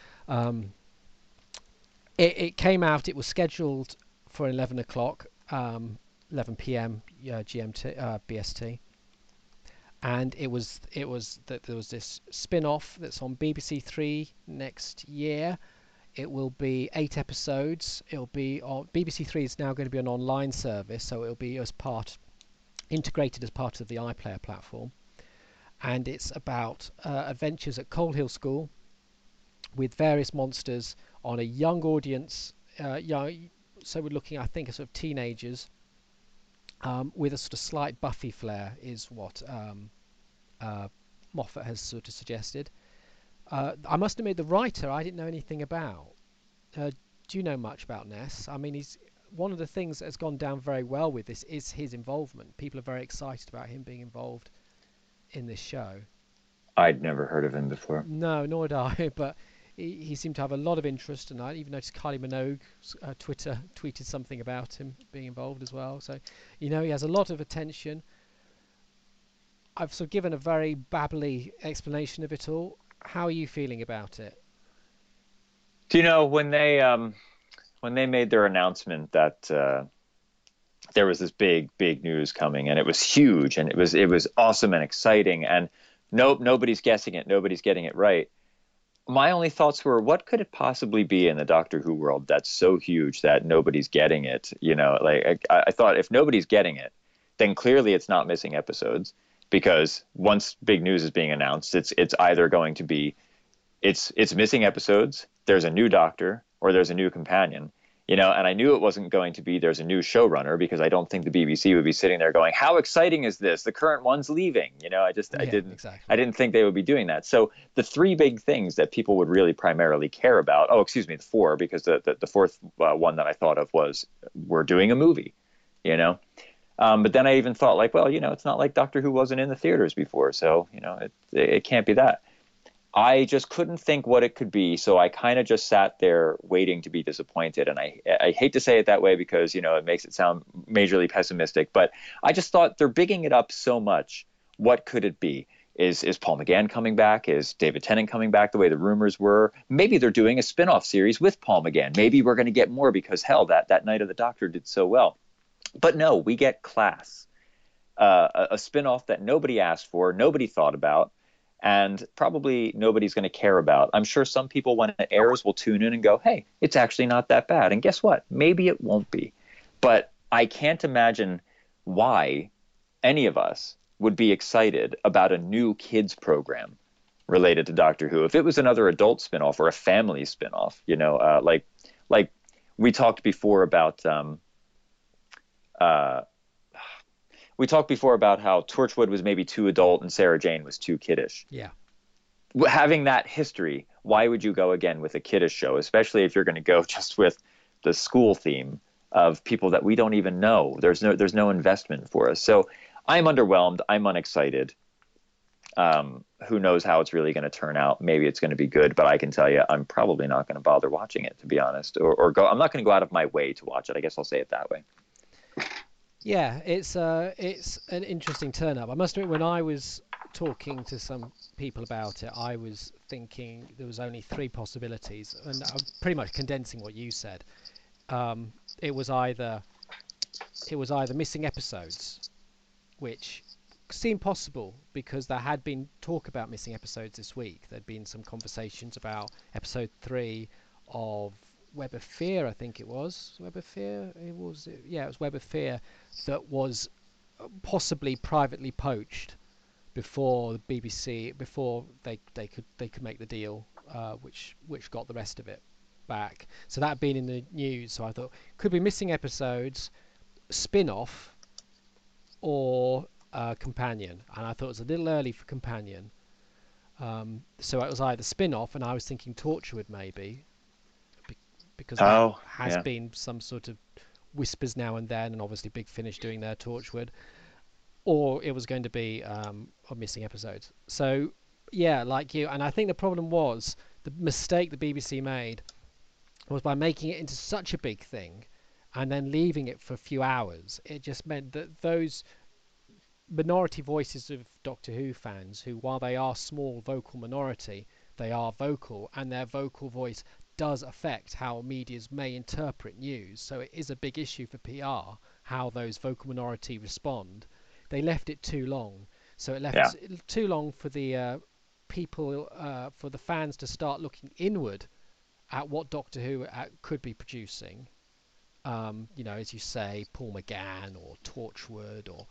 It came out, it was scheduled for 11 o'clock, 11 p.m. GMT, BST. And it was that there was this spin-off that's on BBC Three next year. It will be 8 episodes. It'll be on BBC Three is now going to be an online service, so it'll be integrated as part of the iPlayer platform. And it's about adventures at Cold Hill School with various monsters on a young audience. So we're looking, I think, at sort of teenagers. With a sort of slight Buffy flair is what Moffat has sort of suggested. I must admit, the writer I didn't know anything about. Do you know much about Ness? I mean, he's one of the things that has gone down very well with this is his involvement. People are very excited about him being involved in this show. I'd never heard of him before. No, nor did I, but he seemed to have a lot of interest, and I even noticed Kylie Minogue Twitter tweeted something about him being involved as well. So, he has a lot of attention. I've sort of given a very babbly explanation of it all. How are you feeling about it? Do you know when they made their announcement that there was this big news coming, and it was huge, and it was awesome and exciting, and nobody's guessing it, nobody's getting it right. My only thoughts were, what could it possibly be in the Doctor Who world that's so huge that nobody's getting it? Like I thought, if nobody's getting it, then clearly it's not missing episodes, because once big news is being announced, it's either going to be it's missing episodes, there's a new Doctor, or there's a new companion. And I knew it wasn't going to be there's a new showrunner, because I don't think the BBC would be sitting there going, how exciting is this? The current one's leaving. I didn't exactly. I didn't think they would be doing that. So the three big things that people would really primarily care about, the four, because the fourth one that I thought of was, we're doing a movie, but then I even thought, like, well, it's not like Doctor Who wasn't in the theaters before, so it can't be that. I just couldn't think what it could be, so I kind of just sat there waiting to be disappointed. And I hate to say it that way, because it makes it sound majorly pessimistic, but I just thought, they're bigging it up so much. What could it be? Is Paul McGann coming back? Is David Tennant coming back the way the rumors were? Maybe they're doing a spin-off series with Paul McGann. Maybe we're going to get more, because hell, that Night of the Doctor did so well. But no, we get Class, a spin-off that nobody asked for, nobody thought about. and probably nobody's going to care about. I'm sure some people, when it airs, will tune in and go, hey, it's actually not that bad. And guess what? Maybe it won't be. But I can't imagine why any of us would be excited about a new kids program related to Doctor Who. If it was another adult spinoff or a family spinoff, like we talked before about we talked before about how Torchwood was maybe too adult and Sarah Jane was too kiddish. Yeah. Having that history, why would you go again with a kiddish show, especially if you're going to go just with the school theme of people that we don't even know? There's no investment for us. So I'm underwhelmed. I'm unexcited. Who knows how it's really going to turn out? Maybe it's going to be good, but I can tell you, I'm probably not going to bother watching it, to be honest, or go. I'm not going to go out of my way to watch it. I guess I'll say it that way. Yeah, it's an interesting turn up. I must admit, when I was talking to some people about it, I was thinking there was only three possibilities, and I'm pretty much condensing what you said. It was either missing episodes, which seemed possible because there had been talk about missing episodes this week. There'd been some conversations about episode 3 of Web of Fear, I think it was. Web of Fear? It was Web of Fear that was possibly privately poached before the BBC, before they could make the deal, which got the rest of it back. So that had been in the news. So I thought could be missing episodes, spin-off, or companion. And I thought it was a little early for companion. So it was either spin-off, and I was thinking Torchwood maybe, because there has been some sort of whispers now and then, and obviously Big Finish doing their Torchwood, or it was going to be of missing episodes. So yeah, like you, and I think the problem was the mistake the BBC made was by making it into such a big thing and then leaving it for a few hours. It just meant that those minority voices of Doctor Who fans, who while they are small vocal minority, they are vocal, and their vocal voice does affect how medias may interpret news. So it is a big issue for PR how those vocal minority respond. They left it too long, so it left too long for the people, for the fans to start looking inward at what Doctor Who could be producing. As you say, Paul McGann or Torchwood or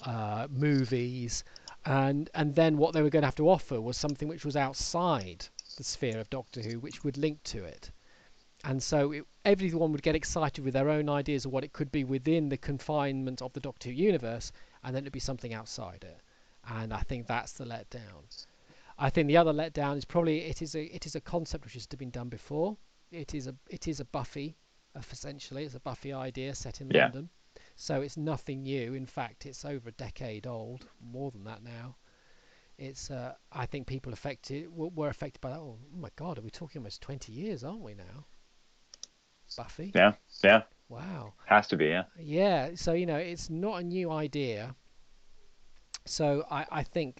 movies, and then what they were going to have to offer was something which was outside the sphere of Doctor Who, which would link to it. And so everyone would get excited with their own ideas of what it could be within the confinement of the Doctor Who universe, and then it'd be something outside it. And I think that's the letdown. I think the other letdown is probably it is a concept which has been done before. It is a Buffy, essentially. It's a Buffy idea set in London. So it's nothing new. In fact, it's over a decade old, more than that now. It's I think people were affected by that. Oh my God, are we talking almost 20 years, aren't we now? Buffy? Yeah. Wow. Has to be, yeah. Yeah, so it's not a new idea. So I think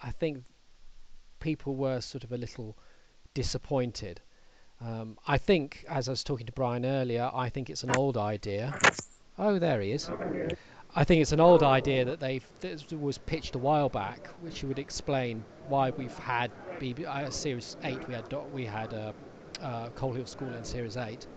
people were sort of a little disappointed. I think, as I was talking to Brian earlier, I think it's an old idea. Oh, there he is. I think it's an old idea that was pitched a while back, which would explain why we've had Series 8. We had Coal Hill School in Series 8,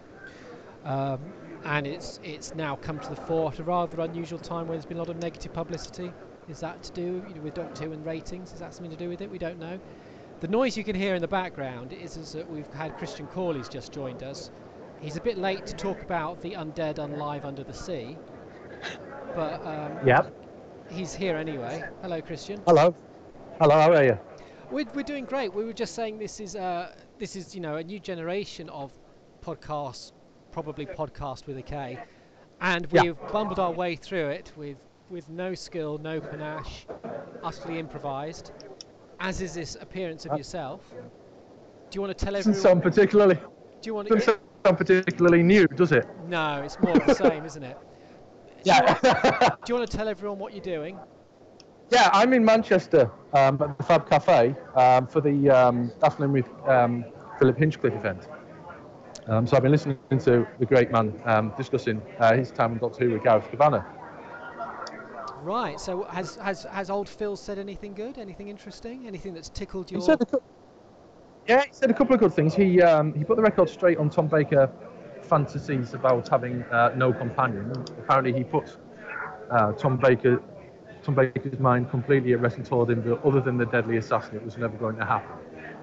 and it's now come to the fore at a rather unusual time when there's been a lot of negative publicity. Is that to do with Doctor Who and ratings? Is that something to do with it? We don't know. The noise you can hear in the background is that we've had Christian Corley's just joined us. He's a bit late to talk about the Undead Unlive Under the Sea, but he's here anyway. Hello, Christian. Hello, how are you? We're doing great. We were just saying this is a new generation of podcasts, probably podcast with a K, and we've bumbled our way through it with no skill, no panache, utterly improvised. As is this appearance of yourself. Do you want to tell everyone? Doesn't sound particularly. Doesn't sound particularly new, does it? No, it's more of the same, isn't it? Yeah. Do you want to tell everyone what you're doing? Yeah, I'm in Manchester at the Fab Cafe for the Dazzling with Philip Hinchcliffe event. So I've been listening to the great man discussing his time on Doctor Who with Gareth Kavanagh. Right. So has old Phil said anything good? Anything interesting? Anything that's tickled He your? said he said a couple of good things. He put the record straight on Tom Baker fantasies about having no companion. Apparently, he put Tom Baker's mind completely at rest and told him that other than the deadly assassin, it was never going to happen.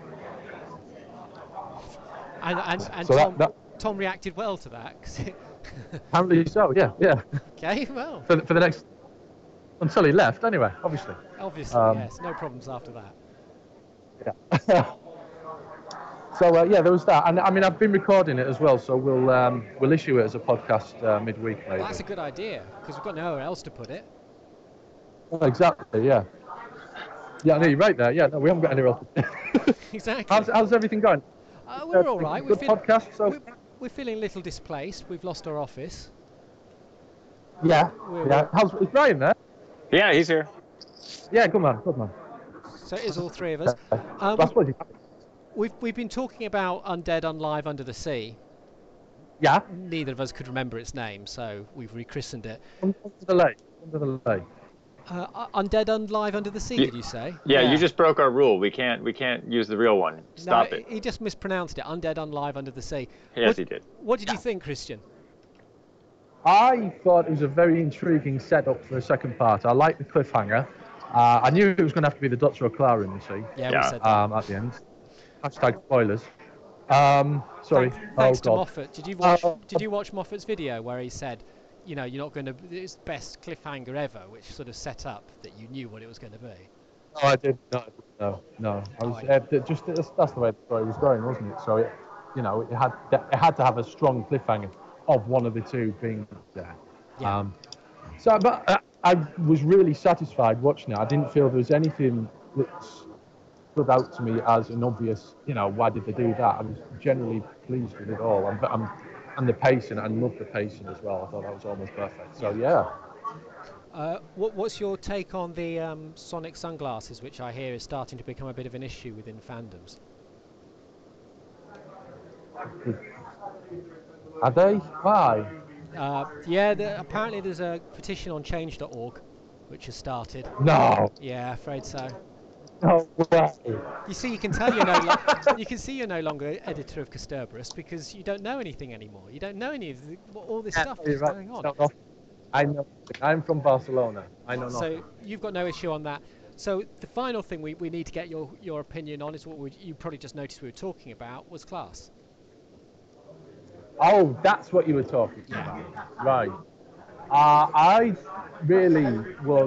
And So Tom reacted well to that. apparently so. Yeah. Okay. Well. For the next until he left, anyway. Obviously, yes. No problems after that. Yeah. So there was that, and I mean I've been recording it as well, so we'll issue it as a podcast midweek maybe. Well, that's a good idea because we've got nowhere else to put it. Oh, exactly, yeah. Yeah, no, you're right there. Yeah, no, we haven't got anywhere else. Exactly. How's everything going? We're all right. Good podcast. So we're feeling a little displaced. We've lost our office. yeah. Is Brian there? Yeah, he's here. Yeah, good man. So it is all three of us. We've been talking about Undead Unlive Under the Sea. Yeah. Neither of us could remember its name, so we've rechristened it. Under the lake. Undead Unlive Under the Sea, did you say? Yeah, you just broke our rule. We can't use the real one. Stop it. He just mispronounced it. Undead Unlive Under the Sea. Yes, he did. What did you think, Christian? I thought it was a very intriguing setup for a second part. I liked the cliffhanger. I knew it was going to have to be the Dutch or Clara in the sea. Yeah, we said that. At the end. Hashtag spoilers. Sorry. Thanks to Moffat. Did you watch Moffat's video where he said, you know, you're not going to. It's the best cliffhanger ever, which sort of set up that you knew what it was going to be. No, I didn't. No. I was that's the way the story was going, wasn't it? So it had to have a strong cliffhanger of one of the two being there. Yeah. But I was really satisfied watching it. I didn't feel there was anything that stood out to me as an obvious, why did they do that? I was generally pleased with it all. And the pacing, I loved the pacing as well. I thought that was almost perfect. So, yeah. What's your take on the Sonic sunglasses, which I hear is starting to become a bit of an issue within fandoms? Are they? Why? Apparently there's a petition on change.org, which has started. No. Yeah, afraid so. No way. You see, you can see you're no longer editor of Kasterborous because you don't know anything anymore. You don't know any of all this stuff that's going on. No. I know. I'm from Barcelona. I know nothing. So you've got no issue on that. So the final thing we need to get your opinion on is what you probably just noticed we were talking about was class. Oh, that's what you were talking about. Right. I really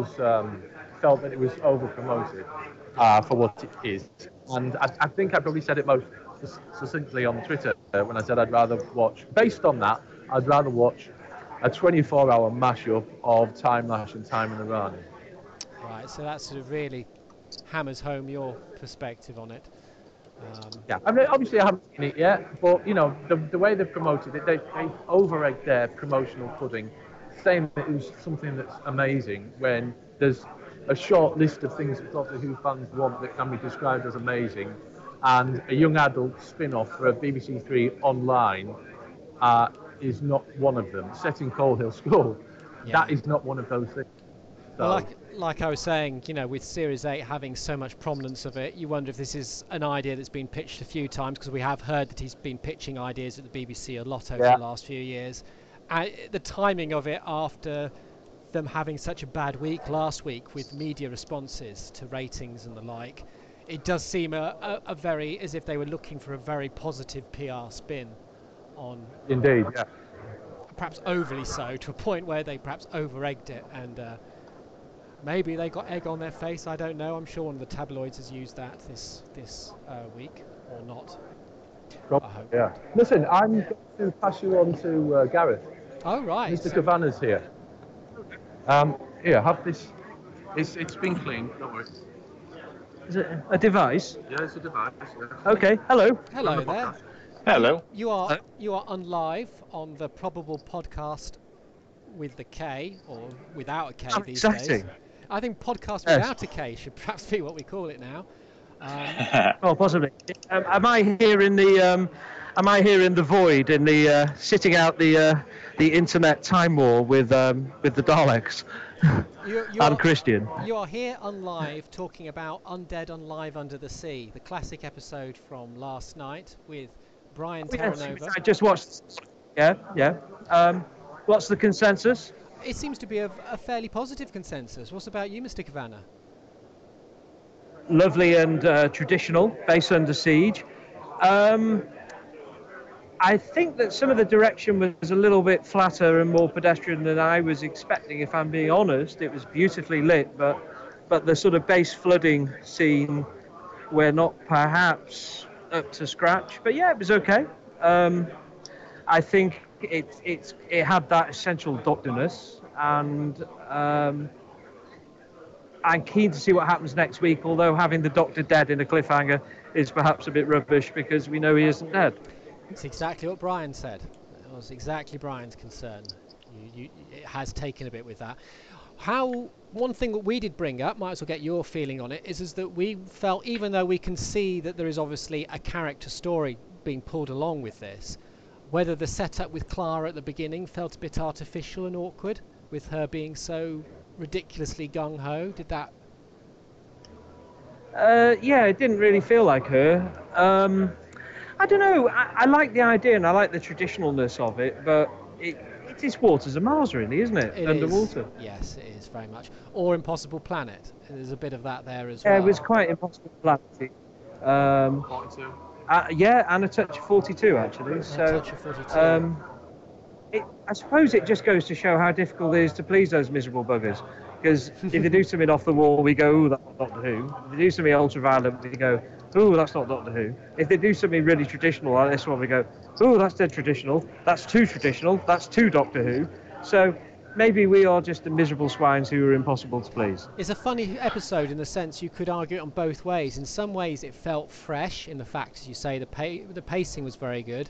felt that it was over-promoted for what it is. And I think I probably said it most succinctly on Twitter when I said I'd rather watch, based on that, I'd rather watch a 24-hour mashup of Time Lash and Time in the Run. Right, so that sort of really hammers home your perspective on it. Yeah, I mean, obviously I haven't seen it yet, but the way they've promoted it, they over-egged their promotional pudding, saying that it was something that's amazing when there's a short list of things that Doctor Who fans want that can be described as amazing, and a young adult spin-off for a BBC Three online is not one of them. Set in Coal Hill School, that is not one of those things. So, well, like I was saying, with Series 8 having so much prominence of it, you wonder if this is an idea that's been pitched a few times, because we have heard that he's been pitching ideas at the BBC a lot over the last few years. And the timing of it after them having such a bad week last week with media responses to ratings and the like, it does seem a very, as if they were looking for a very positive PR spin on. Indeed, yeah. Perhaps overly so, to a point where they perhaps over-egged it, and maybe they got egg on their face. I don't know. I'm sure one of the tabloids has used that this week, or not. I hope. Yeah. Listen, I'm going to pass you on to Gareth. Oh, right. Mr. Cavannagh's here. Here, have this. It's been cleaned. Don't worry. Is it a device? Yeah, it's a device. Yeah. Okay. Hello. Hello there. Hello. You are on live on the Probable Podcast with the K, or without a K these days. I think podcast without a K should perhaps be what we call it now. Oh, possibly. Am I here in the void, in the sitting out the internet time war with the Daleks? You I'm are Christian. you are here on live talking about Undead on Live Under the Sea, the classic episode from last night with Brian Oh, yes, Terranova. I just watched. Yeah, yeah. What's the consensus? It seems to be a fairly positive consensus. What's about you, Mr. Kavanagh? Lovely and traditional, base under siege. Um, I think that some of the direction was a little bit flatter and more pedestrian than I was expecting. If I'm being honest, it was beautifully lit, but the sort of base flooding scene, we're not perhaps up to scratch. But yeah, it was okay. I think it had that essential doctorness, and I'm keen to see what happens next week. Although having the Doctor dead in a cliffhanger is perhaps a bit rubbish because we know he isn't dead. It's exactly what Brian said. It was exactly Brian's concern. It has taken a bit with that. One thing that we did bring up, might as well get your feeling on it, is that we felt, even though we can see that there is obviously a character story being pulled along with this, whether the setup with Clara at the beginning felt a bit artificial and awkward, with her being so ridiculously gung-ho. Did that? Yeah, it didn't really feel like her. I don't know. I like the idea and I like the traditionalness of it, but it is Waters and Mars, really, isn't it? It Underwater. is. Yes, it is very much. Or Impossible Planet. There's a bit of that there as Yeah, well. it was quite impossible planety. 42. Yeah, and a touch of 42 actually. A So, touch of 42. I suppose it just goes to show how difficult it is to please those miserable buggers. Because if they do something off the wall, we go, "Ooh, that's not Doctor Who." If they do something ultraviolet, we go, "Ooh, that's not Doctor Who." If they do something really traditional like this one, we go, "Ooh, that's dead traditional. That's too traditional. That's too Doctor Who." So maybe we are just the miserable swines who are impossible to please. It's a funny episode in the sense you could argue it on both ways. In some ways, it felt fresh in the fact, as you say, the pacing was very good.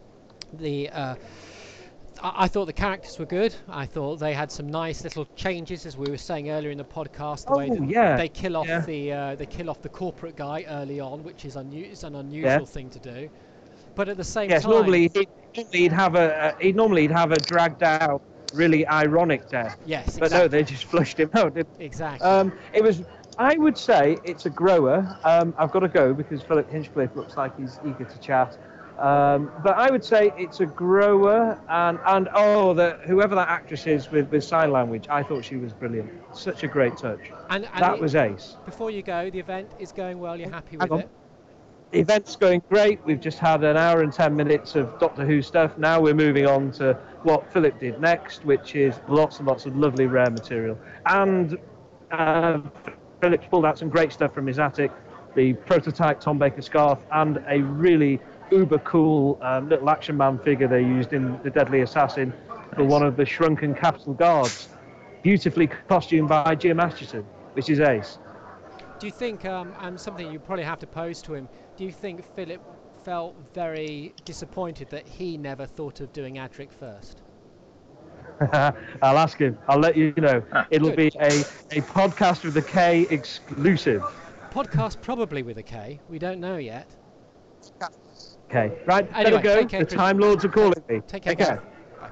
I thought the characters were good. I thought they had some nice little changes, as we were saying earlier in the podcast. The way that yeah. they kill off Yeah. they kill off the corporate guy early on, which is it's an unusual Yeah. thing to do. But at the same Yes, time, normally he'd have a dragged out, really ironic death. yes, But exactly. no, they just flushed him out. Exactly. It was. I would say it's a grower. I've got to go because Philip Hinchcliffe looks like he's eager to chat. But I would say it's a grower, and whoever that actress is with sign language, I thought she was brilliant. Such a great touch. And That was ace. Before you go, the event is going well. You're happy Hang with on. it? The event's going great. We've just had an hour and 10 minutes of Doctor Who stuff. Now we're moving on to what Philip did next, which is lots and lots of lovely rare material. And Philip's pulled out some great stuff from his attic, the prototype Tom Baker scarf, and a really uber cool little action man figure they used in The Deadly Assassin for one of the shrunken Capitol Guards. Beautifully costumed by Jim Acheson, which is ace. Do you think, and something you probably have to pose to him, do you think Philip felt very disappointed that he never thought of doing Adric first? I'll ask him. I'll let you know. It'll Good. be a podcast with a K exclusive. Podcast probably with a K. We don't know yet. Okay, right, Anyway, better go. take care, The Chris. Time Lords are calling me. Take care. Okay.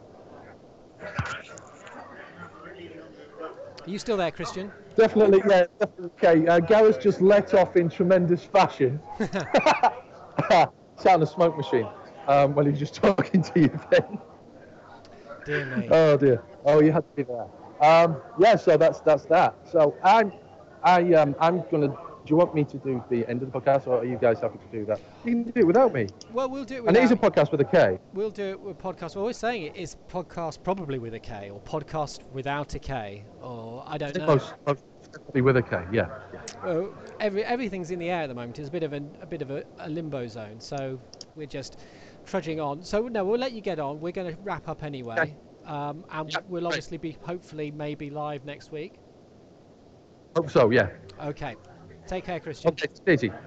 Are you still there, Christian? Definitely, yeah, definitely. Okay, Gareth just let off in tremendous fashion. Sound a smoke machine. Well, he's just talking to you then. Dear me. Oh dear. Oh, you had to be there. Yeah, so that's that. So I'm gonna. Do you want me to do the end of the podcast, or are you guys happy to do that? You can do it without me. Well, we'll do it And it is a without. podcast with a K. We'll do it with podcast. We're always saying it is podcast probably with a K, or podcast without a K, or I don't know. Most definitely with a K. Yeah. Everything's in the air at the moment. It's a bit of a limbo zone. So we're just trudging on. So no, we'll let you get on. We're going to wrap up anyway, Okay. and Yeah, we'll great. obviously be hopefully maybe live next week. Hope so. Yeah. Okay. Take care, Christian. Okay. It's easy.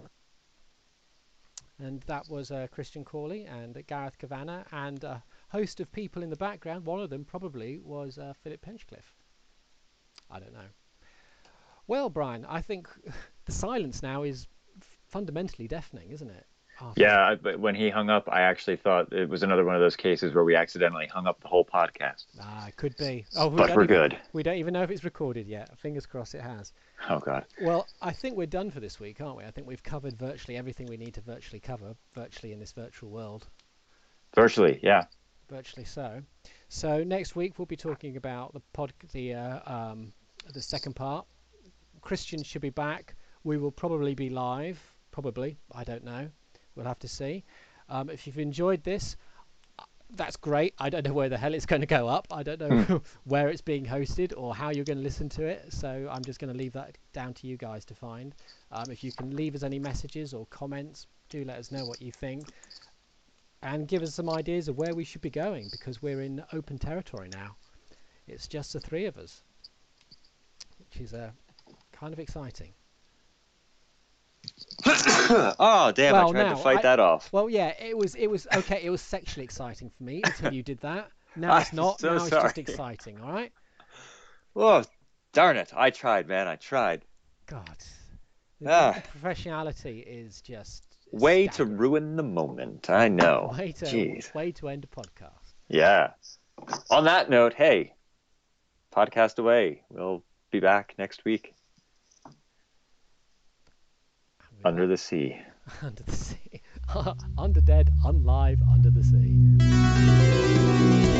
And that was Christian Corley and Gareth Kavanagh and a host of people in the background. One of them probably was Philip Hinchcliffe. I don't know. Well, Brian, I think the silence now is fundamentally deafening, isn't it? Yeah, but when he hung up, I actually thought it was another one of those cases where we accidentally hung up the whole podcast. It could be. Oh, But we're good. We don't even know if it's recorded yet. Fingers crossed it has. Oh, God. Well, I think we're done for this week, aren't we? I think we've covered virtually everything we need to virtually cover, virtually in this virtual world. Virtually, yeah. Virtually so. So next week we'll be talking about the second part. Christian should be back. We will probably be live. Probably. I don't know. We'll have to see. If you've enjoyed this, that's great. I don't know where the hell it's going to go up. I don't know where it's being hosted or how you're going to listen to it. So I'm just going to leave that down to you guys to find. If you can leave us any messages or comments, do let us know what you think. And give us some ideas of where we should be going, because we're in open territory now. It's just the three of us, which is kind of exciting. Oh, damn, I tried to fight that off. Well, yeah, it was okay. It was sexually exciting for me until you did that. Now it's not. So now it's sorry. just exciting, all right? Oh, darn it. I tried, man. I tried. God. Ah. Professionality is just... Way to staggering. ruin the moment. I know. Way to end a podcast. Yeah. On that note, hey, podcast away. We'll be back next week. Under the sea. Under the sea. Underdead, unlive, under the sea.